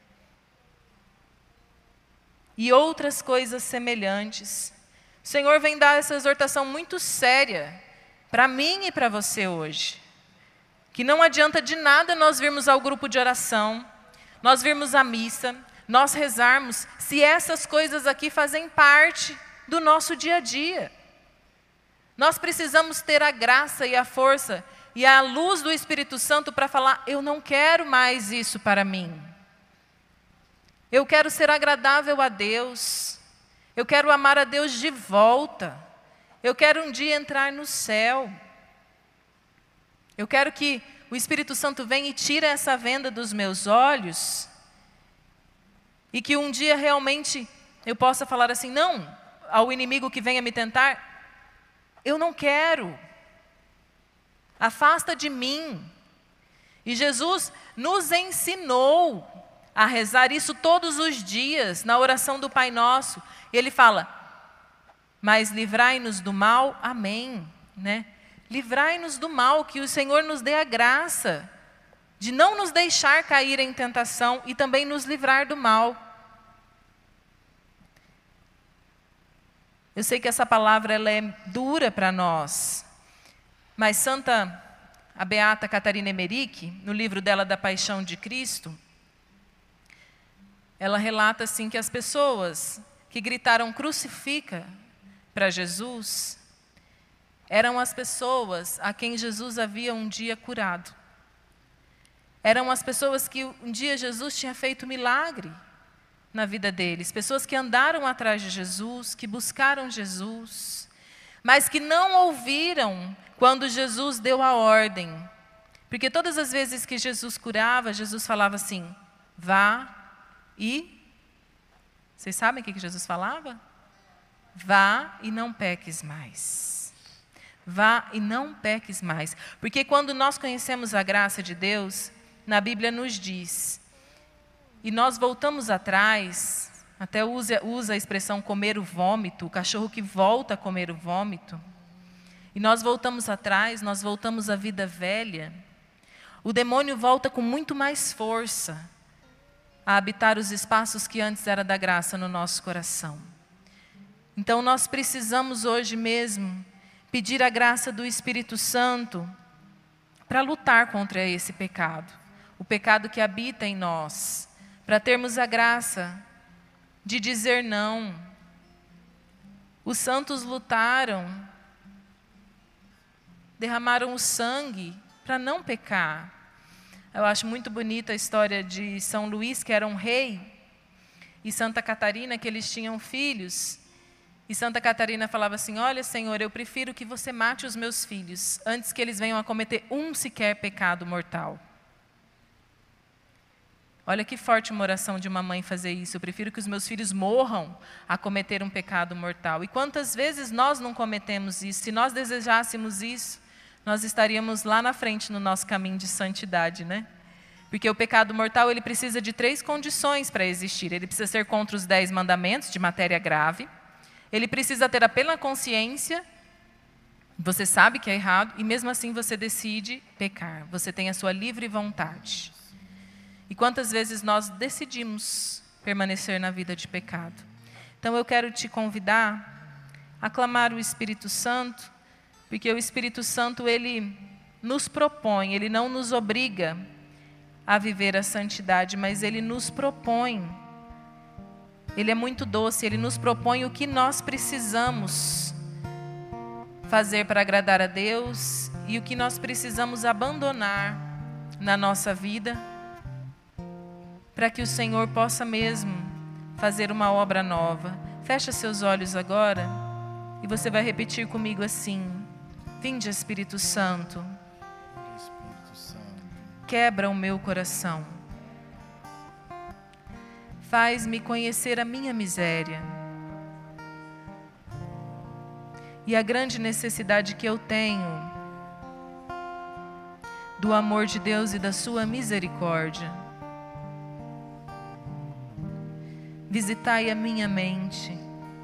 E outras coisas semelhantes. O Senhor vem dar essa exortação muito séria para mim e para você hoje. Que não adianta de nada nós virmos ao grupo de oração, nós virmos à missa, nós rezarmos, se essas coisas aqui fazem parte do nosso dia a dia. Nós precisamos ter a graça e a força e a luz do Espírito Santo para falar: eu não quero mais isso para mim. Eu quero ser agradável a Deus. Eu quero amar a Deus de volta. Eu quero um dia entrar no céu. Eu quero que o Espírito Santo venha e tire essa venda dos meus olhos. E que um dia realmente eu possa falar assim: não, ao inimigo que venha me tentar, eu não quero. Afasta de mim. E Jesus nos ensinou a rezar isso todos os dias, na oração do Pai Nosso. E Ele fala: mas livrai-nos do mal, amém, né? Livrai-nos do mal, que o Senhor nos dê a graça de não nos deixar cair em tentação e também nos livrar do mal. Eu sei que essa palavra ela é dura para nós, mas Santa, a Beata Catarina Emmerich, no livro dela da Paixão de Cristo, ela relata assim que as pessoas que gritaram crucifica para Jesus eram as pessoas a quem Jesus havia um dia curado. Eram as pessoas que um dia Jesus tinha feito milagre na vida deles. Pessoas que andaram atrás de Jesus, que buscaram Jesus, mas que não ouviram quando Jesus deu a ordem. Porque todas as vezes que Jesus curava, Jesus falava assim: vá e... Vocês sabem o que Jesus falava? Vá e não peques mais. Vá e não peques mais. Porque quando nós conhecemos a graça de Deus, na Bíblia nos diz, e nós voltamos atrás, até usa, usa a expressão comer o vômito, o cachorro que volta a comer o vômito, e nós voltamos atrás, nós voltamos à vida velha, o demônio volta com muito mais força a habitar os espaços que antes era da graça no nosso coração. Então nós precisamos hoje mesmo pedir a graça do Espírito Santo para lutar contra esse pecado, o pecado que habita em nós, para termos a graça de dizer não. Os santos lutaram, derramaram o sangue para não pecar. Eu acho muito bonita a história de São Luís, que era um rei, e Santa Catarina, que eles tinham filhos. E Santa Catarina falava assim: olha, Senhor, eu prefiro que você mate os meus filhos antes que eles venham a cometer um sequer pecado mortal. Olha que forte uma oração de uma mãe fazer isso. Eu prefiro que os meus filhos morram a cometer um pecado mortal. E quantas vezes nós não cometemos isso? Se nós desejássemos isso, nós estaríamos lá na frente no nosso caminho de santidade, né? Porque o pecado mortal, ele precisa de três condições para existir. Ele precisa ser contra os dez mandamentos de matéria grave. Ele precisa ter a plena consciência, você sabe que é errado, e mesmo assim você decide pecar. Você tem a sua livre vontade. E quantas vezes nós decidimos permanecer na vida de pecado? Então eu quero te convidar a clamar o Espírito Santo, porque o Espírito Santo, ele nos propõe, ele não nos obriga a viver a santidade, mas ele nos propõe. Ele é muito doce, ele nos propõe o que nós precisamos fazer para agradar a Deus e o que nós precisamos abandonar na nossa vida, para que o Senhor possa mesmo fazer uma obra nova. Fecha seus olhos agora e você vai repetir comigo assim: vinde, Espírito Santo, Espírito Santo, quebra o meu coração. Faz-me conhecer a minha miséria. e a grande necessidade que eu tenho do amor de Deus e da sua misericórdia. Visitai a minha mente,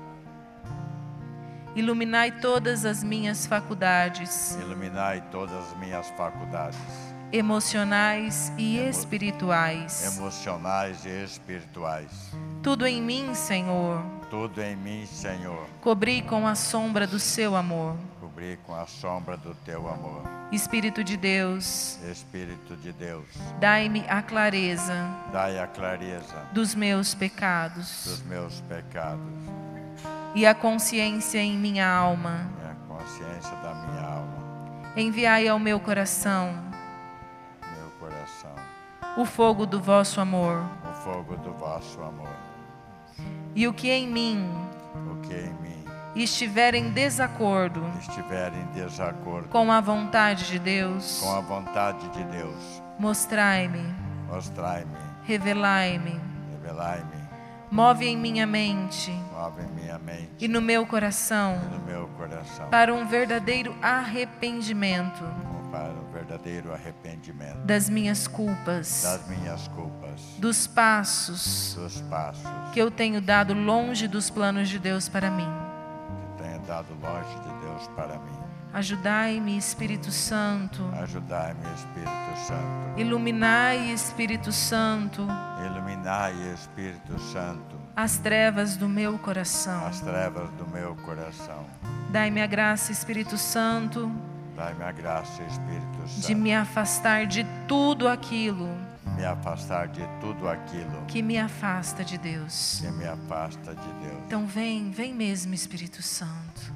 iluminai todas as minhas faculdades, Iluminai todas as minhas faculdades, emocionais e Emo- espirituais. emocionais e espirituais. Tudo em mim, Senhor, Tudo em mim, Senhor, cobri com a sombra do seu amor. cobri com a sombra do teu amor. Espírito de Deus, Espírito de Deus, dai-me a clareza dai a clareza dos meus pecados dos meus pecados e a consciência em minha alma. e a consciência da minha alma. Enviai ao meu coração Meu coração, o fogo do vosso amor, o fogo do vosso amor. e o que em mim O que em mim estiver em desacordo estiver em desacordo com a vontade de Deus, com a vontade de Deus, mostrai-me, mostrai-me, revelai-me, revelai-me, move em minha mente move em minha mente e no meu coração e no meu coração para um verdadeiro arrependimento para o verdadeiro arrependimento das minhas culpas, das minhas culpas, dos passos dos passos que eu tenho dado longe dos planos de Deus para mim. que tenho dado longe de Deus para mim. Ajudai-me, Espírito Santo. Ajudai-me, Espírito Santo. Iluminai, Espírito Santo, Iluminai, Espírito Santo, as trevas do meu coração. as trevas do meu coração. Dai-me a graça, Espírito Santo, Dai-me a graça, Espírito Santo, de me afastar de tudo aquilo me afastar de tudo aquilo que me afasta de Deus. que me afasta de Deus. Então vem, vem mesmo, Espírito Santo.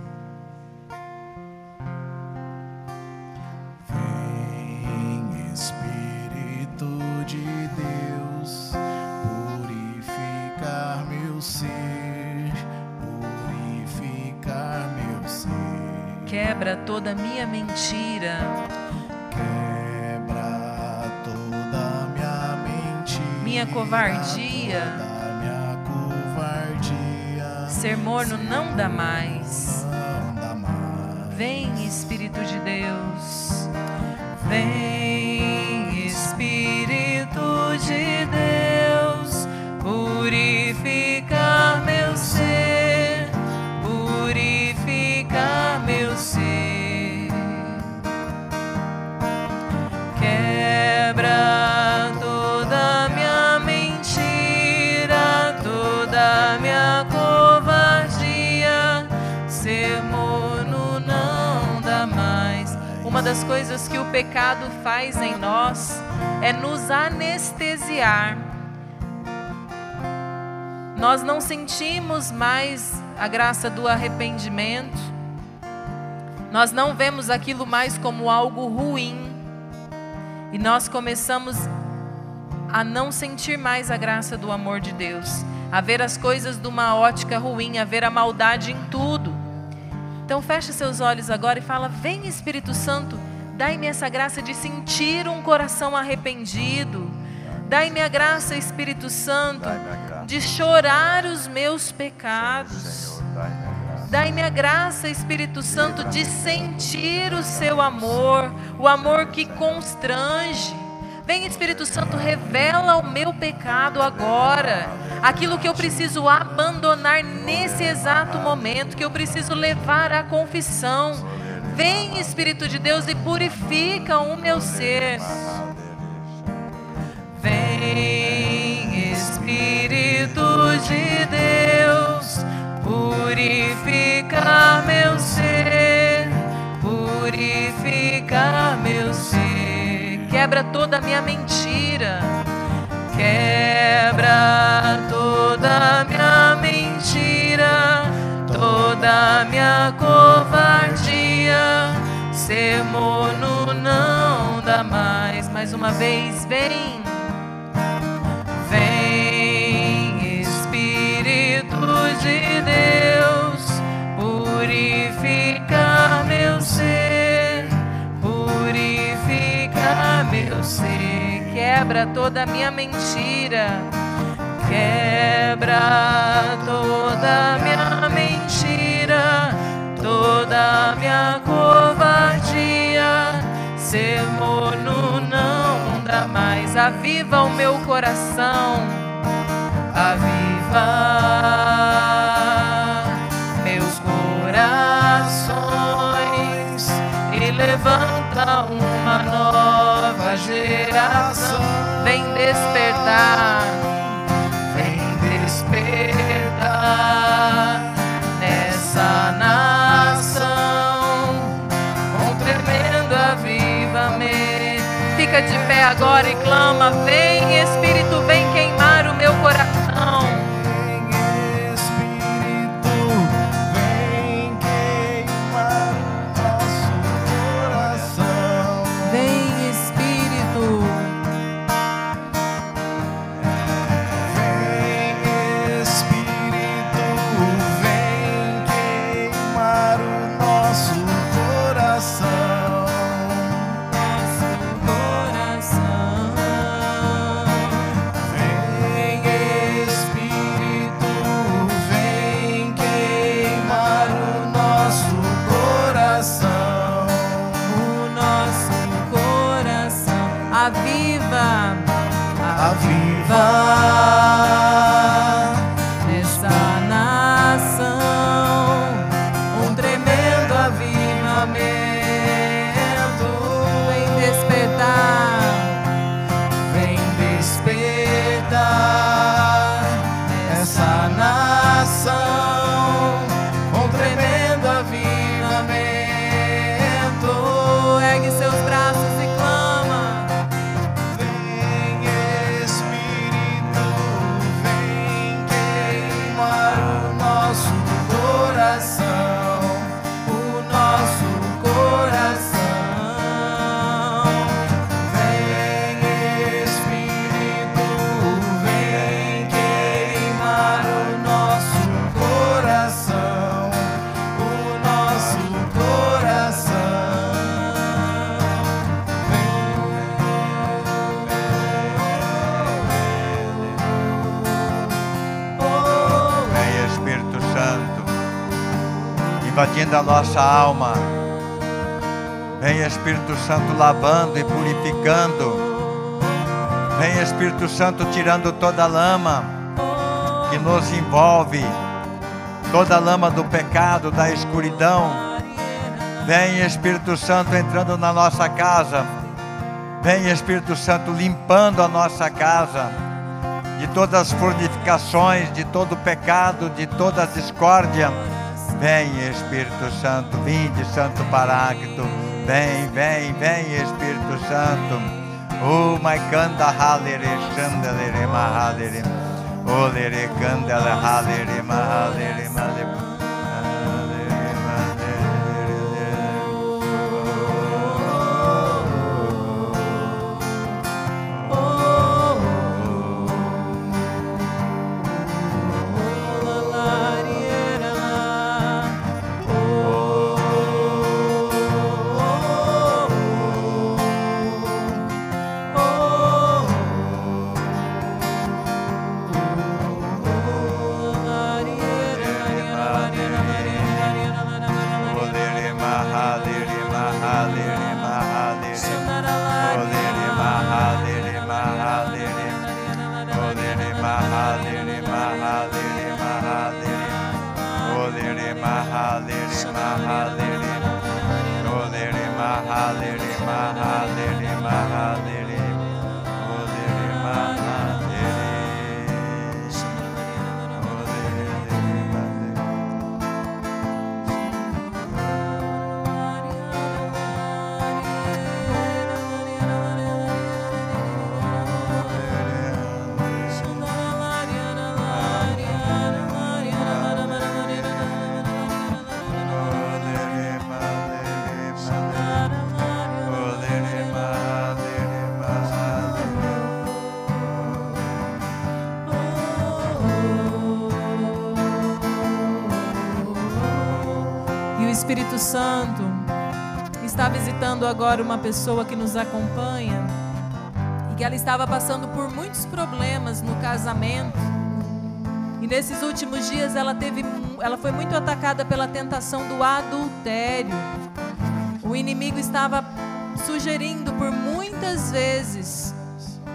Vem, Espírito de Deus, purificar meu ser, purificar meu ser. Quebra toda a minha mentira, Quebra toda minha mentira, minha covardia. toda minha covardia. Ser morno não dá mais. Não dá mais. Vem, Espírito de Deus. Vem, Espírito de Deus, purificar meu ser, purificar meu ser. Quebra toda minha mentira, toda minha covardia. Ser morno não dá mais. Uma das coisas que o pecado faz em nós é nos anestesiar. Nós não sentimos mais a graça do arrependimento. Nós não vemos aquilo mais como algo ruim. E nós começamos a não sentir mais a graça do amor de Deus, a ver as coisas de uma ótica ruim, a ver a maldade em tudo. Então feche seus olhos agora e fala: vem, Espírito Santo, dai-me essa graça de sentir um coração arrependido. Dai-me a graça, Espírito Santo, Dai-me a graça. de chorar os meus pecados. Senhor, dai-me a graça. Dai-me a graça, Espírito Santo, de sentir o seu amor, o amor que constrange. Vem, Espírito Santo, revela o meu pecado agora, aquilo que eu preciso abandonar nesse exato momento, que eu preciso levar à confissão. Vem, Espírito de Deus, e purifica o meu ser. Vem, Espírito de Deus, purificar meu ser, purificar meu ser. Quebra toda a minha mentira, quebra toda a minha mentira, toda a minha covardia. Ser morno não dá mais. Mais uma vez, vem. Vem, Espírito de Deus, purificar meu ser, purificar meu ser. Quebra toda a minha mentira, quebra toda a minha mentira, toda Deus, aviva o meu coração, aviva meus corações e levanta uma nova geração. Vem despertar, vem despertar nessa nação com tremendo avivamento. Fica de pé agora e clama: vem Espírito, vem queimar o meu coração. Aviva, aviva nessa nação um tremendo avivamento. Vem despertar, vem despertar essa nação um tremendo avivamento. Ergue seus braços e clama: invadindo a nossa alma. Vem Espírito Santo lavando e purificando. Vem Espírito Santo tirando toda a lama que nos envolve, toda a lama do pecado, da escuridão. Vem Espírito Santo entrando na nossa casa. Vem Espírito Santo limpando a nossa casa de todas as fornicações, de todo o pecado, de toda a discórdia. Vem Espírito Santo, vinde Santo Paráclito, vem, vem, vem Espírito Santo. Oh, my kanda halere chandalere mahalere, oh, lere kandala halere mahalere mahalere. Espírito Santo está visitando agora uma pessoa que nos acompanha e que ela estava passando por muitos problemas no casamento, e nesses últimos dias ela teve, ela foi muito atacada pela tentação do adultério. O inimigo estava sugerindo por muitas vezes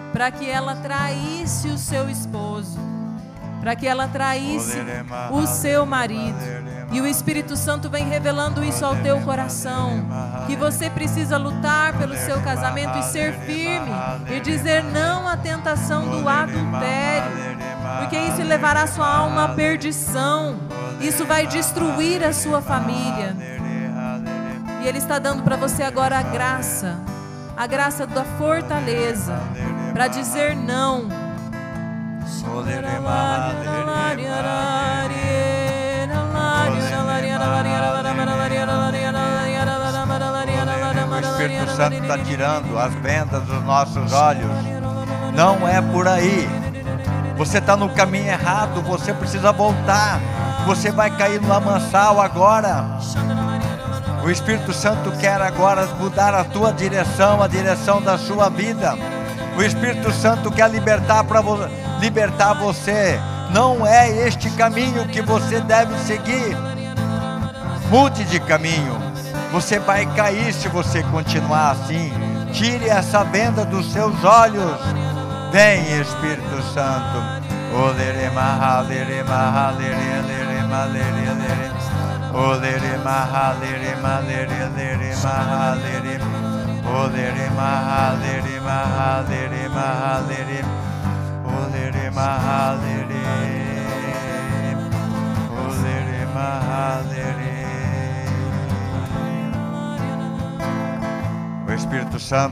para que ela traísse o seu esposo, para que ela traísse o seu marido. E o Espírito Santo vem revelando isso ao teu coração, que você precisa lutar pelo seu casamento e ser firme, e dizer não à tentação do adultério, porque isso levará sua alma à perdição, isso vai destruir a sua família. E Ele está dando para você agora a graça, a graça da fortaleza, para dizer não. O Espírito Santo está tirando as vendas dos nossos olhos. Não é por aí. Você está no caminho errado. Você precisa voltar. Você vai cair no lamaçal agora. O Espírito Santo quer agora mudar a tua direção, a direção da sua vida. O Espírito Santo quer libertar para vo- libertar você. Não é este caminho que você deve seguir. Mude de caminho. Você vai cair se você continuar assim. Tire essa venda dos seus olhos. Vem, Espírito Santo. O Espírito Santo,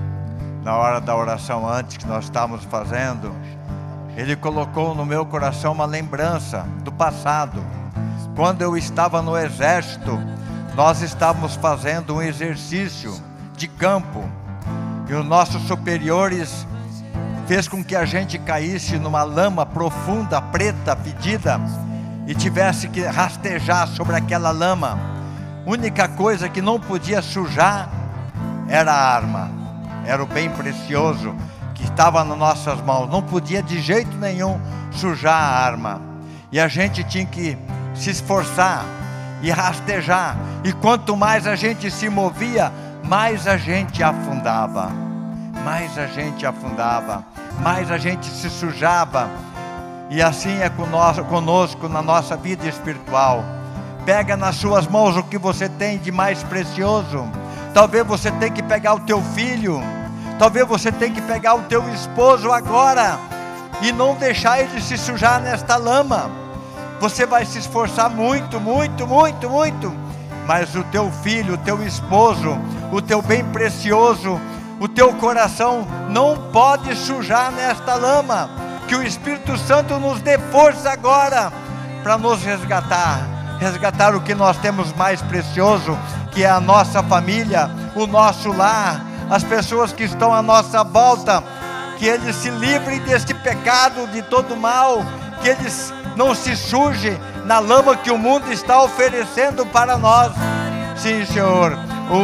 na hora da oração antes que nós estávamos fazendo, Ele colocou no meu coração uma lembrança do passado. Quando eu estava no exército, nós estávamos fazendo um exercício de campo, e os nossos superiores fez com que a gente caísse numa lama profunda, preta, fedida, e tivesse que rastejar sobre aquela lama. Única coisa que não podia sujar era a arma, era o bem precioso que estava nas nossas mãos. Não podia de jeito nenhum sujar a arma, e a gente tinha que se esforçar e rastejar, e quanto mais a gente se movia, mais a gente afundava, mais a gente afundava, mais a gente se sujava. E assim é conosco na nossa vida espiritual. Pega nas suas mãos o que você tem de mais precioso. Talvez você tenha que pegar o teu filho, talvez você tenha que pegar o teu esposo agora, e não deixar ele se sujar nesta lama. Você vai se esforçar muito, muito, muito, muito, mas o teu filho, o teu esposo, o teu bem precioso, o teu coração não pode sujar nesta lama. Que o Espírito Santo nos dê força agora para nos resgatar, resgatar o que nós temos mais precioso, que é a nossa família, o nosso lar, as pessoas que estão à nossa volta, que eles se livrem deste pecado, de todo mal, que eles não se sujem na lama que o mundo está oferecendo para nós. Sim, Senhor.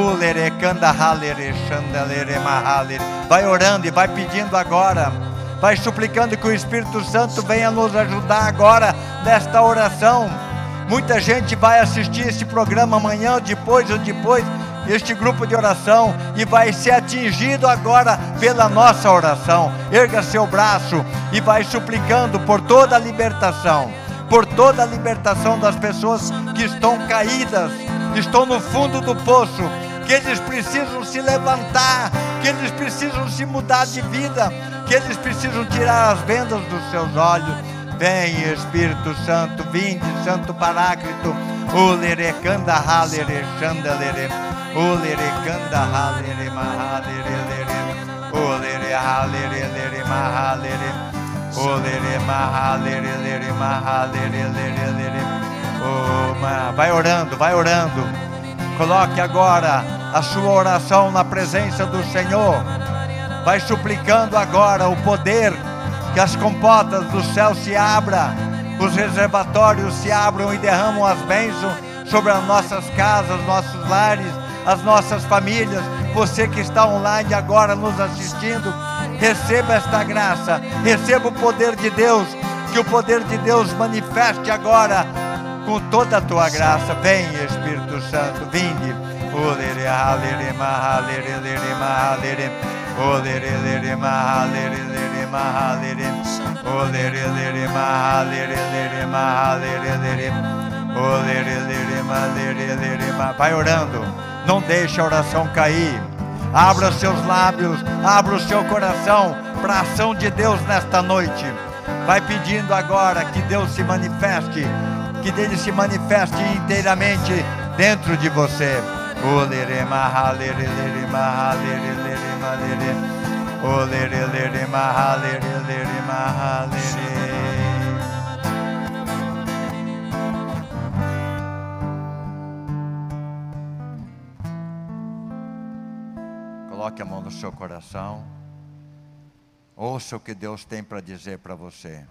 Vai orando e vai pedindo agora, vai suplicando que o Espírito Santo venha nos ajudar agora nesta oração. Muita gente vai assistir esse programa amanhã, depois ou depois, este grupo de oração, e vai ser atingido agora pela nossa oração. Erga seu braço e vai suplicando por toda a libertação, por toda a libertação das pessoas que estão caídas, estão no fundo do poço, que eles precisam se levantar, que eles precisam se mudar de vida, que eles precisam tirar as vendas dos seus olhos. Vem, Espírito Santo, vinde, Santo Paráclito. O lerecanda halere chandalere, o lerecanda halere mahalere lere, o lere halere lere mahalere, o lere mahalere lere mahalere lere lere. Oh, vai orando, vai orando. Coloque agora a sua oração na presença do Senhor. Vai suplicando agora o poder, que as comportas do céu se abram, os reservatórios se abram e derramam as bênçãos sobre as nossas casas, nossos lares, as nossas famílias. Você que está online agora nos assistindo, receba esta graça, receba o poder de Deus, que o poder de Deus manifeste agora com toda a tua graça. Vem, Espírito Santo, vinde. O lere lere maha lere lere maha lere. O lere lere maha lere lere maha lere lere. O lere lere ma lere lere ma. Vai orando, não deixe a oração cair. Abra seus lábios, abra o seu coração para a ação de Deus nesta noite. Vai pedindo agora que Deus se manifeste, que Ele se manifeste inteiramente dentro de você. O lere maha lere lere maha lere lere ma lere. O lere lere maha lere lere maha lere. Coloque a mão no seu coração. Ouça o que Deus tem para dizer para você.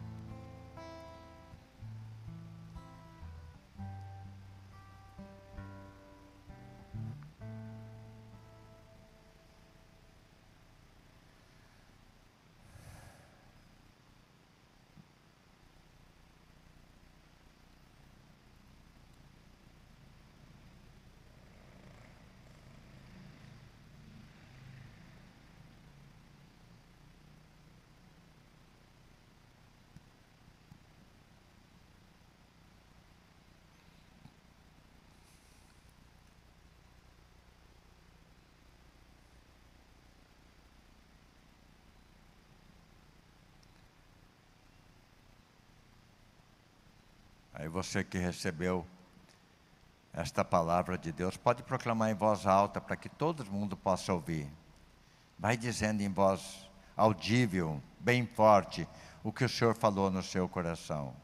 Aí você que recebeu esta palavra de Deus, pode proclamar em voz alta para que todo mundo possa ouvir. Vai dizendo em voz audível, bem forte, o que o Senhor falou no seu coração.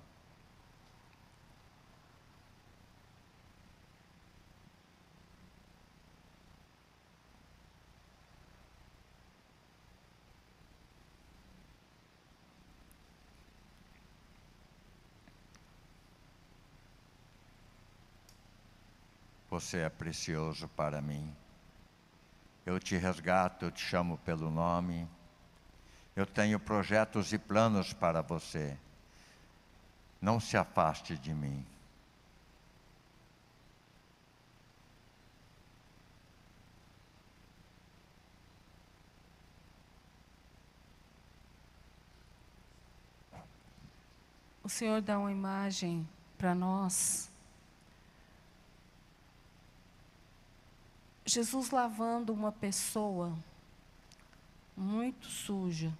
Você é precioso para mim. Eu te resgato, eu te chamo pelo nome. Eu tenho projetos e planos para você. Não se afaste de mim. O Senhor dá uma imagem para nós. Jesus lavando uma pessoa muito suja.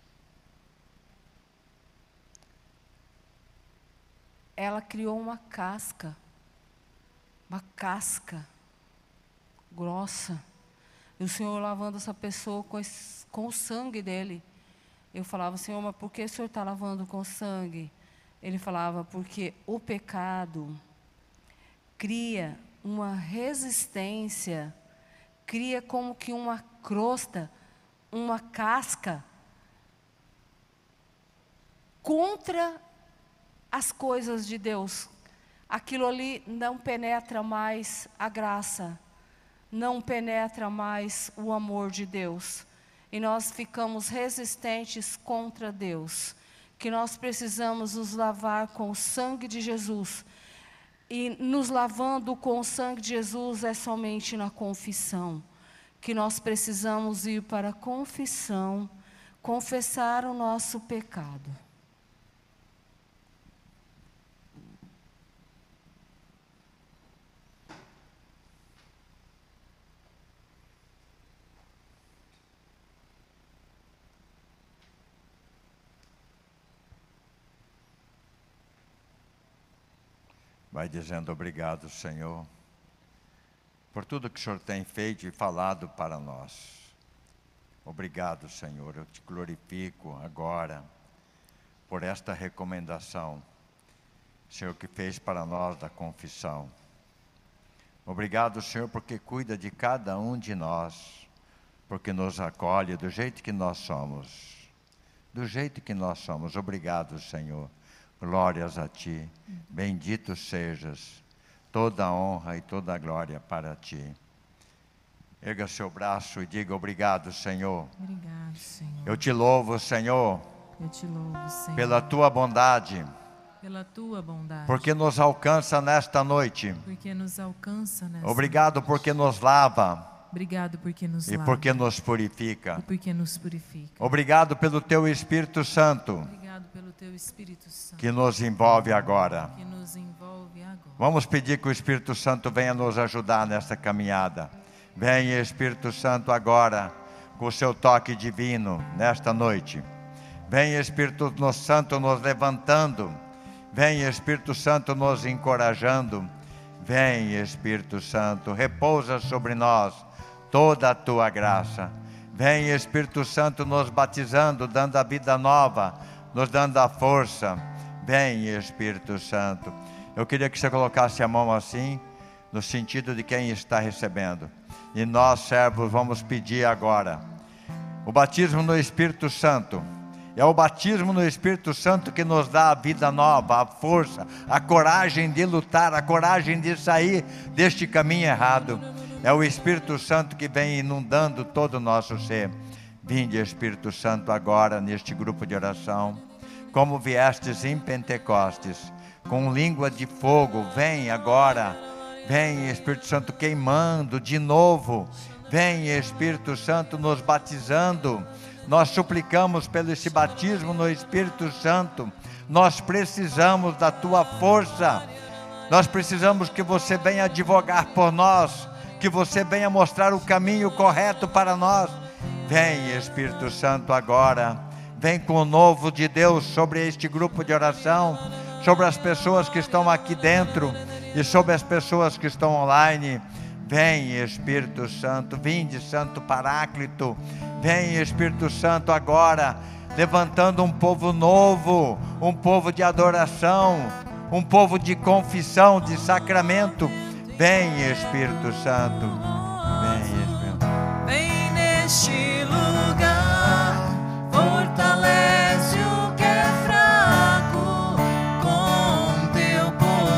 Ela criou uma casca, uma casca grossa. E o Senhor lavando essa pessoa com, esse, com o sangue dele. Eu falava, Senhor, mas por que o Senhor está lavando com sangue? Ele falava, porque o pecado cria uma resistência, cria como que uma crosta, uma casca contra as coisas de Deus. Aquilo ali não penetra mais a graça, não penetra mais o amor de Deus. E nós ficamos resistentes contra Deus. Que nós precisamos nos lavar com o sangue de Jesus. E nos lavando com o sangue de Jesus é somente na confissão. Que nós precisamos ir para a confissão, confessar o nosso pecado. Vai dizendo obrigado, Senhor, por tudo que o Senhor tem feito e falado para nós. Obrigado, Senhor, eu te glorifico agora por esta recomendação, Senhor, que fez para nós da confissão. Obrigado, Senhor, porque cuida de cada um de nós, porque nos acolhe do jeito que nós somos, do jeito que nós somos. Obrigado, Senhor. Glórias a Ti, bendito sejas, toda a honra e toda a glória para Ti. Erga seu braço e diga obrigado, Senhor. Obrigado, Senhor. Eu te louvo, Senhor, Eu te louvo, Senhor, pela Tua bondade, pela Tua bondade, porque nos alcança nesta noite. porque nos alcança nessa Obrigado porque nos lava, Obrigado porque nos e lava. porque nos purifica. E porque nos purifica. Obrigado pelo Teu Espírito Santo, Obrigado pelo Teu Espírito Santo, que nos envolve agora. que nos envolve agora. Vamos pedir que o Espírito Santo venha nos ajudar nessa caminhada. Venha, Espírito Santo, agora, com o seu toque divino, nesta noite. Venha, Espírito Santo, nos levantando. Venha, Espírito Santo, nos encorajando. Venha, Espírito Santo, repousa sobre nós toda a Tua graça. Venha, Espírito Santo, nos batizando, dando a vida nova, nos dando a força. Venha, Espírito Santo. Eu queria que você colocasse a mão assim, no sentido de quem está recebendo. E nós, servos, vamos pedir agora o batismo no Espírito Santo. É o batismo no Espírito Santo que nos dá a vida nova, a força, a coragem de lutar, a coragem de sair deste caminho errado. É o Espírito Santo que vem inundando todo o nosso ser. Vinde, Espírito Santo, agora neste grupo de oração, como viestes em Pentecostes, com língua de fogo. Vem agora, vem, Espírito Santo, queimando de novo. Vem, Espírito Santo, nos batizando. Nós suplicamos pelo esse batismo no Espírito Santo. Nós precisamos da Tua força. Nós precisamos que você venha advogar por nós, que você venha mostrar o caminho correto para nós. Vem, Espírito Santo, agora. Vem com o novo de Deus sobre este grupo de oração, sobre as pessoas que estão aqui dentro e sobre as pessoas que estão online. Vem, Espírito Santo, vinde, Santo Paráclito. Vem, Espírito Santo, agora, levantando um povo novo, um povo de adoração, um povo de confissão, de sacramento. Vem, Espírito Santo. Vem, Espírito. Vem neste lugar, fortalece o que é fraco, com Teu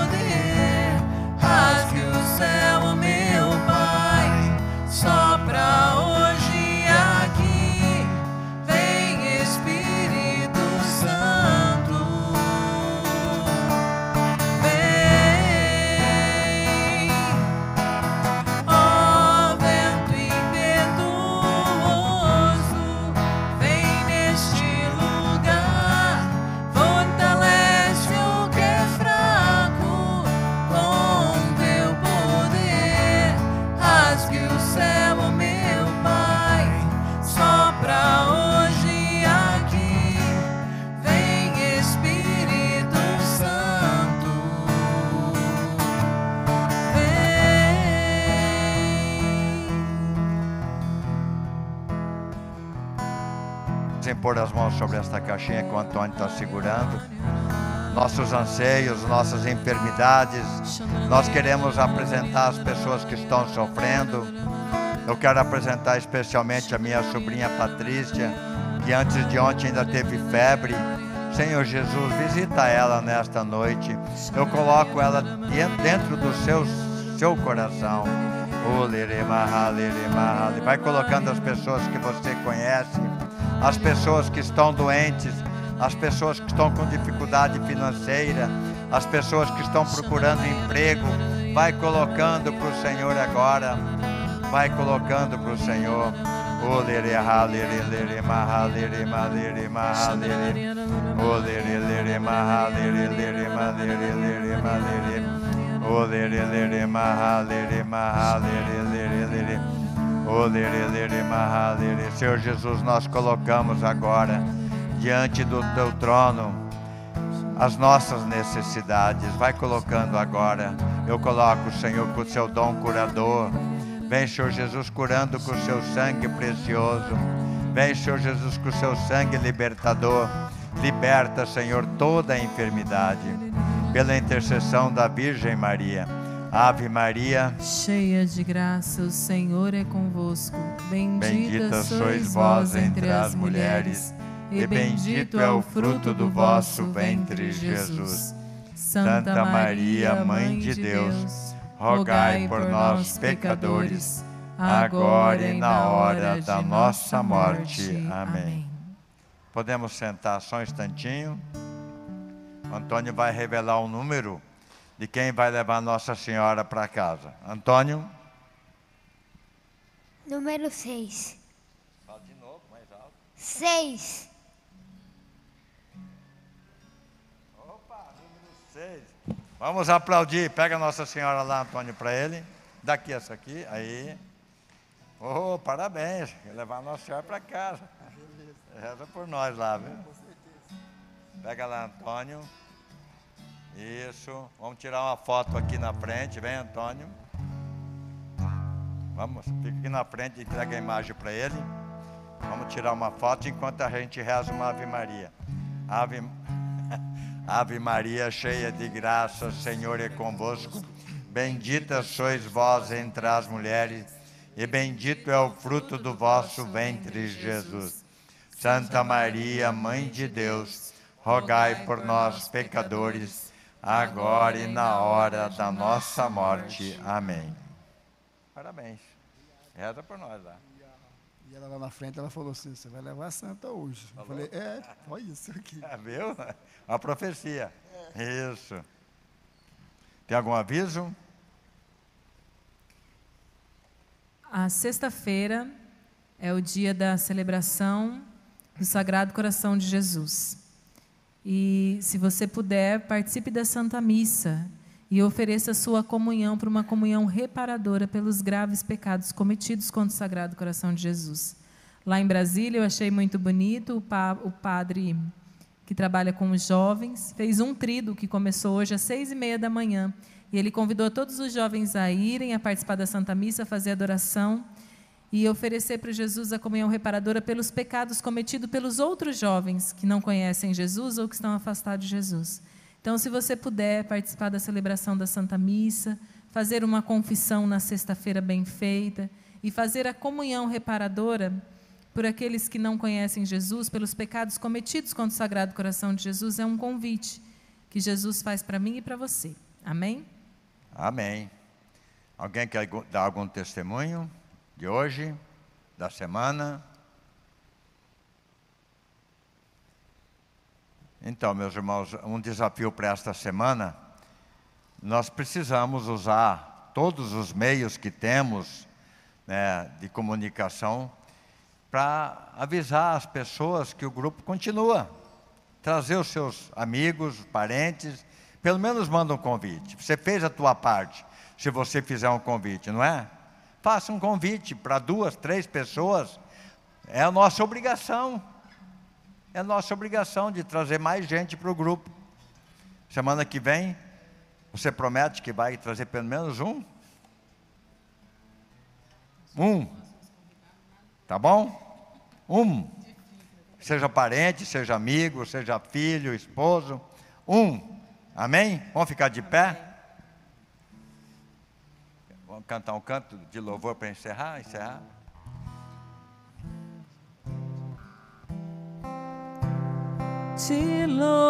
poder, rasgue o céu, meu Pai, sopra hoje aqui. Vem, Espírito Santo, vem, ó vento impetuoso, vem neste lugar, fortalece o que é fraco, com Teu poder, rasgue o céu, meu Pai, sopra hoje aqui. Vem, Espírito Santo, vem. Sem pôr as mãos sobre esta caixinha que o Antônio está segurando. Nossos anseios, nossas enfermidades. Nós queremos apresentar as pessoas que estão sofrendo. Eu quero apresentar especialmente a minha sobrinha Patrícia, que antes de ontem ainda teve febre. Senhor Jesus, visita ela nesta noite. Eu coloco ela dentro do seu, seu coração. Vai colocando as pessoas que você conhece, as pessoas que estão doentes, as pessoas que estão com dificuldade financeira, as pessoas que estão procurando emprego. Vai colocando para o Senhor agora. Vai colocando para o Senhor. Senhor Jesus, nós colocamos agora diante do Teu trono as nossas necessidades. Vai colocando agora. Eu coloco, Senhor, com o Seu dom curador. Vem, Senhor Jesus, curando com o Seu sangue precioso. Vem, Senhor Jesus, com o Seu sangue libertador. Liberta, Senhor, toda a enfermidade. Pela intercessão da Virgem Maria. Ave Maria, cheia de graça, o Senhor é convosco. Bendita, bendita sois vós entre as mulheres, e bendito é o fruto do vosso ventre, Jesus. Santa Maria, Mãe de Deus, rogai por nós, pecadores, agora e na hora da nossa morte. Amém. Podemos sentar só um instantinho. O Antônio vai revelar o número de quem vai levar Nossa Senhora para casa. Antônio? Número seis. Fala de novo, mais alto. Seis. Opa, número seis. Vamos aplaudir. Pega a Nossa Senhora lá, Antônio, para ele. Daqui essa aqui, aí. Oh, parabéns. Vou levar a Nossa Senhora para casa. Reza por nós lá, viu? Pega lá, Antônio. Isso. Vamos tirar uma foto aqui na frente. Vem, Antônio. Vamos, fica aqui na frente e entrega a imagem para ele. Vamos tirar uma foto enquanto a gente reza uma Ave Maria. Ave, Ave Maria, cheia de graça, o Senhor é convosco. Bendita sois vós entre as mulheres, e bendito é o fruto do vosso ventre, Jesus. Santa Maria, Mãe de Deus, rogai por nós, pecadores, agora e na hora da nossa morte. Amém. Parabéns. Reza por nós lá. E ela lá na frente, ela falou assim, você vai levar a santa hoje. Falou? Eu falei, é, olha isso aqui. É, viu? Uma profecia. É. Isso. Tem algum aviso? A sexta-feira é o dia da celebração do Sagrado Coração de Jesus. E, se você puder, participe da Santa Missa e ofereça sua comunhão para uma comunhão reparadora pelos graves pecados cometidos contra o Sagrado Coração de Jesus. Lá em Brasília, eu achei muito bonito, o, pa, o padre que trabalha com os jovens fez um trido que começou hoje às seis e meia da manhã. E ele convidou todos os jovens a irem, a participar da Santa Missa, a fazer adoração e oferecer para Jesus a comunhão reparadora pelos pecados cometidos pelos outros jovens que não conhecem Jesus ou que estão afastados de Jesus. Então, se você puder participar da celebração da Santa Missa, fazer uma confissão na sexta-feira bem feita e fazer a comunhão reparadora por aqueles que não conhecem Jesus, pelos pecados cometidos contra o Sagrado Coração de Jesus, é um convite que Jesus faz para mim e para você. Amém? Amém. Alguém quer dar algum testemunho de hoje, da semana? Então, meus irmãos, um desafio para esta semana, nós precisamos usar todos os meios que temos, né, de comunicação para avisar as pessoas que o grupo continua. Trazer os seus amigos, parentes, pelo menos manda um convite. Você fez a tua parte, se você fizer um convite, não é? Faça um convite para duas, três pessoas, é a nossa obrigação. É nossa obrigação de trazer mais gente para o grupo. Semana que vem, você promete que vai trazer pelo menos um? Um. Tá bom? Um. Seja parente, seja amigo, seja filho, esposo. Um. Amém? Vamos ficar de pé? Vamos cantar um canto de louvor para encerrar? Encerrar? Te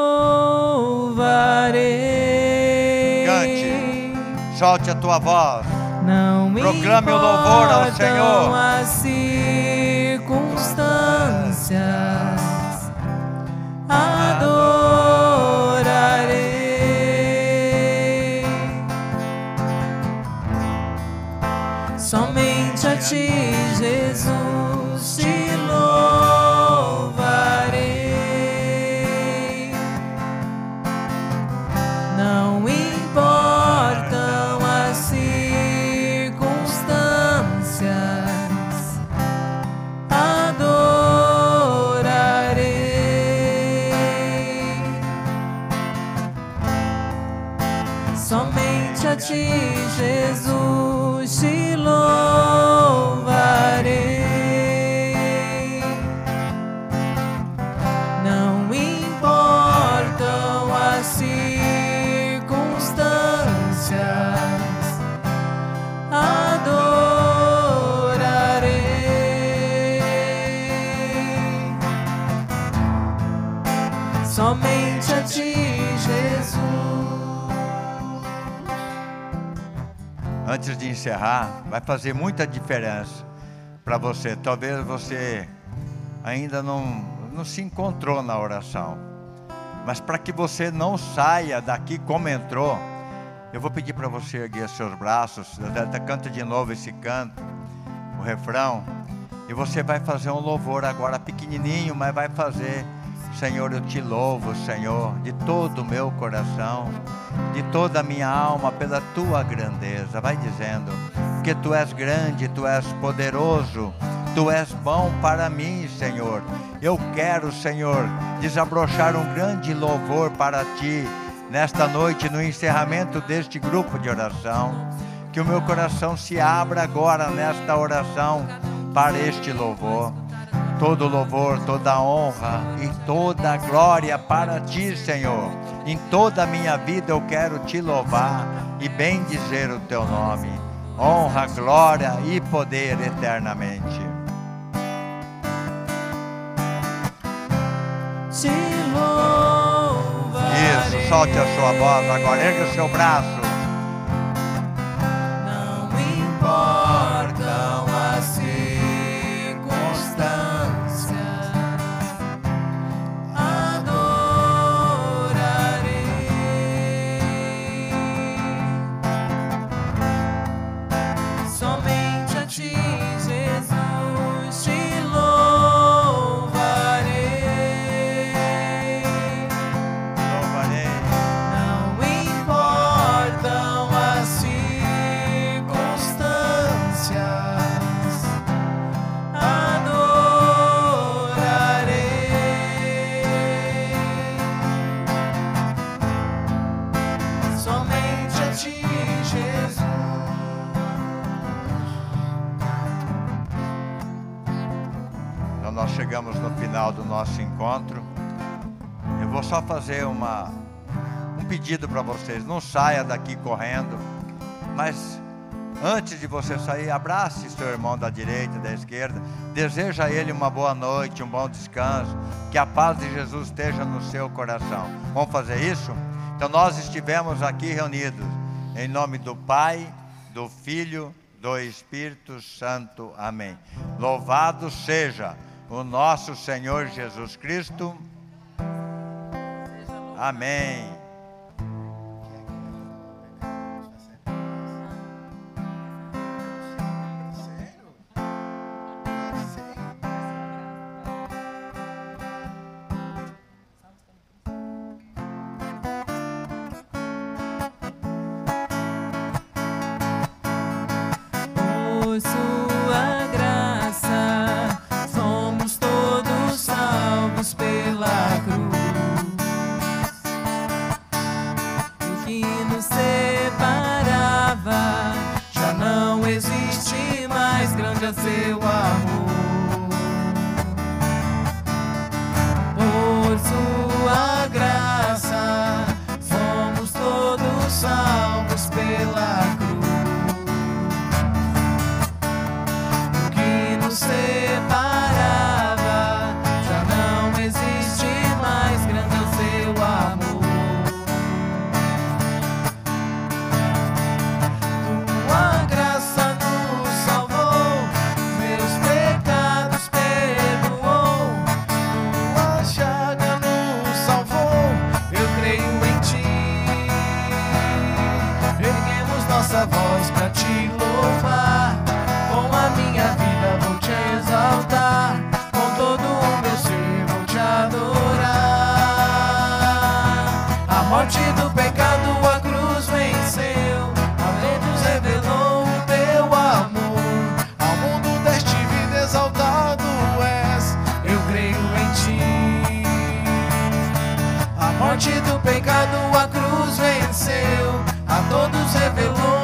louvarei. Cante, solte a tua voz. Não proclame o louvor ao Senhor. As circunstâncias, adorarei. Somente a ti, Jesus, te louvarei. Não importam as circunstâncias, adorarei. Somente a ti, Jesus, te louvarei. Não importam as circunstâncias, adorarei. Somente a ti, Jesus. Antes de encerrar, vai fazer muita diferença para você. Talvez você ainda não, não se encontrou na oração. Mas para que você não saia daqui como entrou, eu vou pedir para você erguer seus braços. Canta de novo esse canto. o refrão. E você vai fazer um louvor agora, pequenininho, mas vai fazer. Senhor, eu te louvo, Senhor, de todo o meu coração, de toda a minha alma, pela tua grandeza. Vai dizendo, porque tu és grande, tu és poderoso, tu és bom para mim, Senhor. Eu quero, Senhor, desabrochar um grande louvor para ti, nesta noite, no encerramento deste grupo de oração. Que o meu coração se abra agora nesta oração para este louvor. Todo louvor, toda honra e toda glória para ti, Senhor. Em toda a minha vida eu quero te louvar e bendizer o teu nome. Honra, glória e poder eternamente. Te louvarei. Isso, solte a sua voz agora, erga o seu braço. Não importam as circunstâncias. Chegamos no final do nosso encontro. Eu vou só fazer uma, um pedido para vocês. Não saia daqui correndo, mas antes de você sair, abrace seu irmão da direita, da esquerda. Deseja a ele uma boa noite, um bom descanso. Que a paz de Jesus esteja no seu coração. Vamos fazer isso? Então nós estivemos aqui reunidos em nome do Pai, do Filho, do Espírito Santo. Amém. Louvado seja o nosso Senhor Jesus Cristo. Amém. Por sua graça somos todos salvos pela cruz. O que nos separava já não existe mais, grande é seu amor. Por sua graça somos todos salvos pela cruz. Separava, já não existe mais, grande é o seu amor. Tua graça nos salvou, meus pecados perdoou. Tua chaga nos salvou, eu creio em ti. Erguemos nossa voz pra te louvar, com a minha vida vou te exaltar, com todo o meu ser vou te adorar. A morte do pecado a cruz venceu, além nos revelou o teu amor. Ao mundo deste vida exaltado és, eu creio em ti. A morte do pecado a cruz venceu, a todos revelou